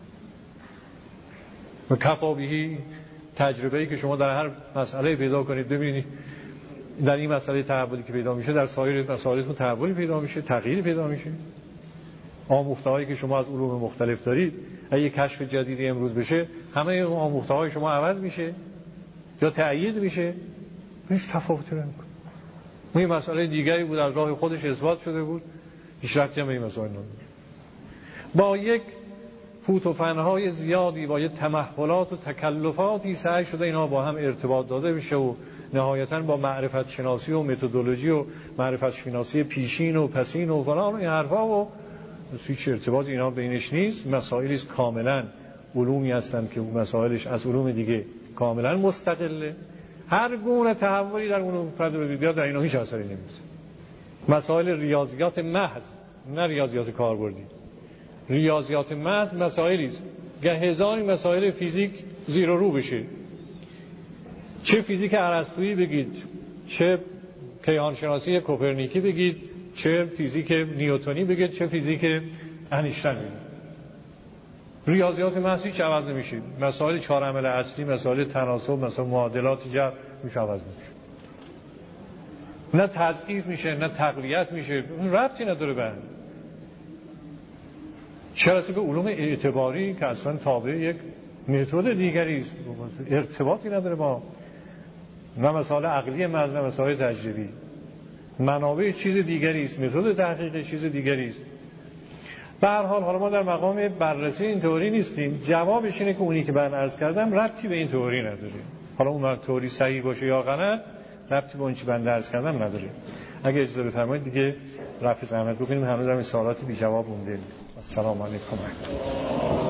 و کفابهی تجربه‌ای که شما در هر مسئله پیدا کنید ببینید در این مسئله تحولی که پیدا میشه در سایر مسائلتون تحولی پیدا میشه، تغییری پیدا میشه. آموخته‌هایی که شما از علوم مختلف دارید اگه کشف جدیدی امروز بشه همه اون آموخته‌های شما عوض میشه یا تأیید میشه، هیچ تفاوتی نمیکنه. این مسئله دیگری بود از راه خودش اثبات شده بود، هیچ ربطی هم به این مسائل نداره. با یک فوت و فنهای زیادی با یک تمحولات و تکلفاتی سعی شده اینا با هم ارتباط داده بشه و نهایتاً با معرفت شناسی و متدولوژی و معرفت شناسی پیشین و پسین و فلان و این حرفا و هیچ ارتباط اینا بینش نیست. مسائلی است کاملاً علومی هستند که مسائلش از علوم دیگه کاملاً مستقله. هر گونه تحولی در علوم پدیدار در اینا هیچ اثری نمیشه. مسائل ریاضیات محض، نه ریاضیات کاربردی، ریاضیات محض مسائلی است که هزاری مسائل فیزیک زیر و رو بشه. چه فیزیک ارسطویی بگید، چه کیهانشناسی کوپرنیکی بگید، چه فیزیک نیوتنی بگید، چه فیزیک انیشتین بگید، ریاضیات محض هیچ عوض نمیشه. مسائل چهار عمل اصلی، مسائل تناسب، مسائل معادلات جبر هیچ عوض نمیشه. نه تضعیف میشه نه تقویت میشه، اون ربطی نداره به هم. چرا به علوم اعتباری که اصلا تابع یک متد دیگری است، ارتباطی نداره با نه مسائل عقلی محض نه مسائل تجربی. منابع چیز دیگری است، متد تحقیق چیز دیگری است. به هر حال حالا ما در مقام بررسی این تئوری نیستیم. جوابش اینه که اونی که من عرض کردم ربطی به این تئوری نداره. حالا اون تئوری صحیح باشه یا غلط ربطی به اون چی بنده عرض کردم نداره. اگه اجازه بفرمایید دیگه رفع زحمت بکنیم، هنوز هم سوالات بی جواب مونده. السلام علیکم.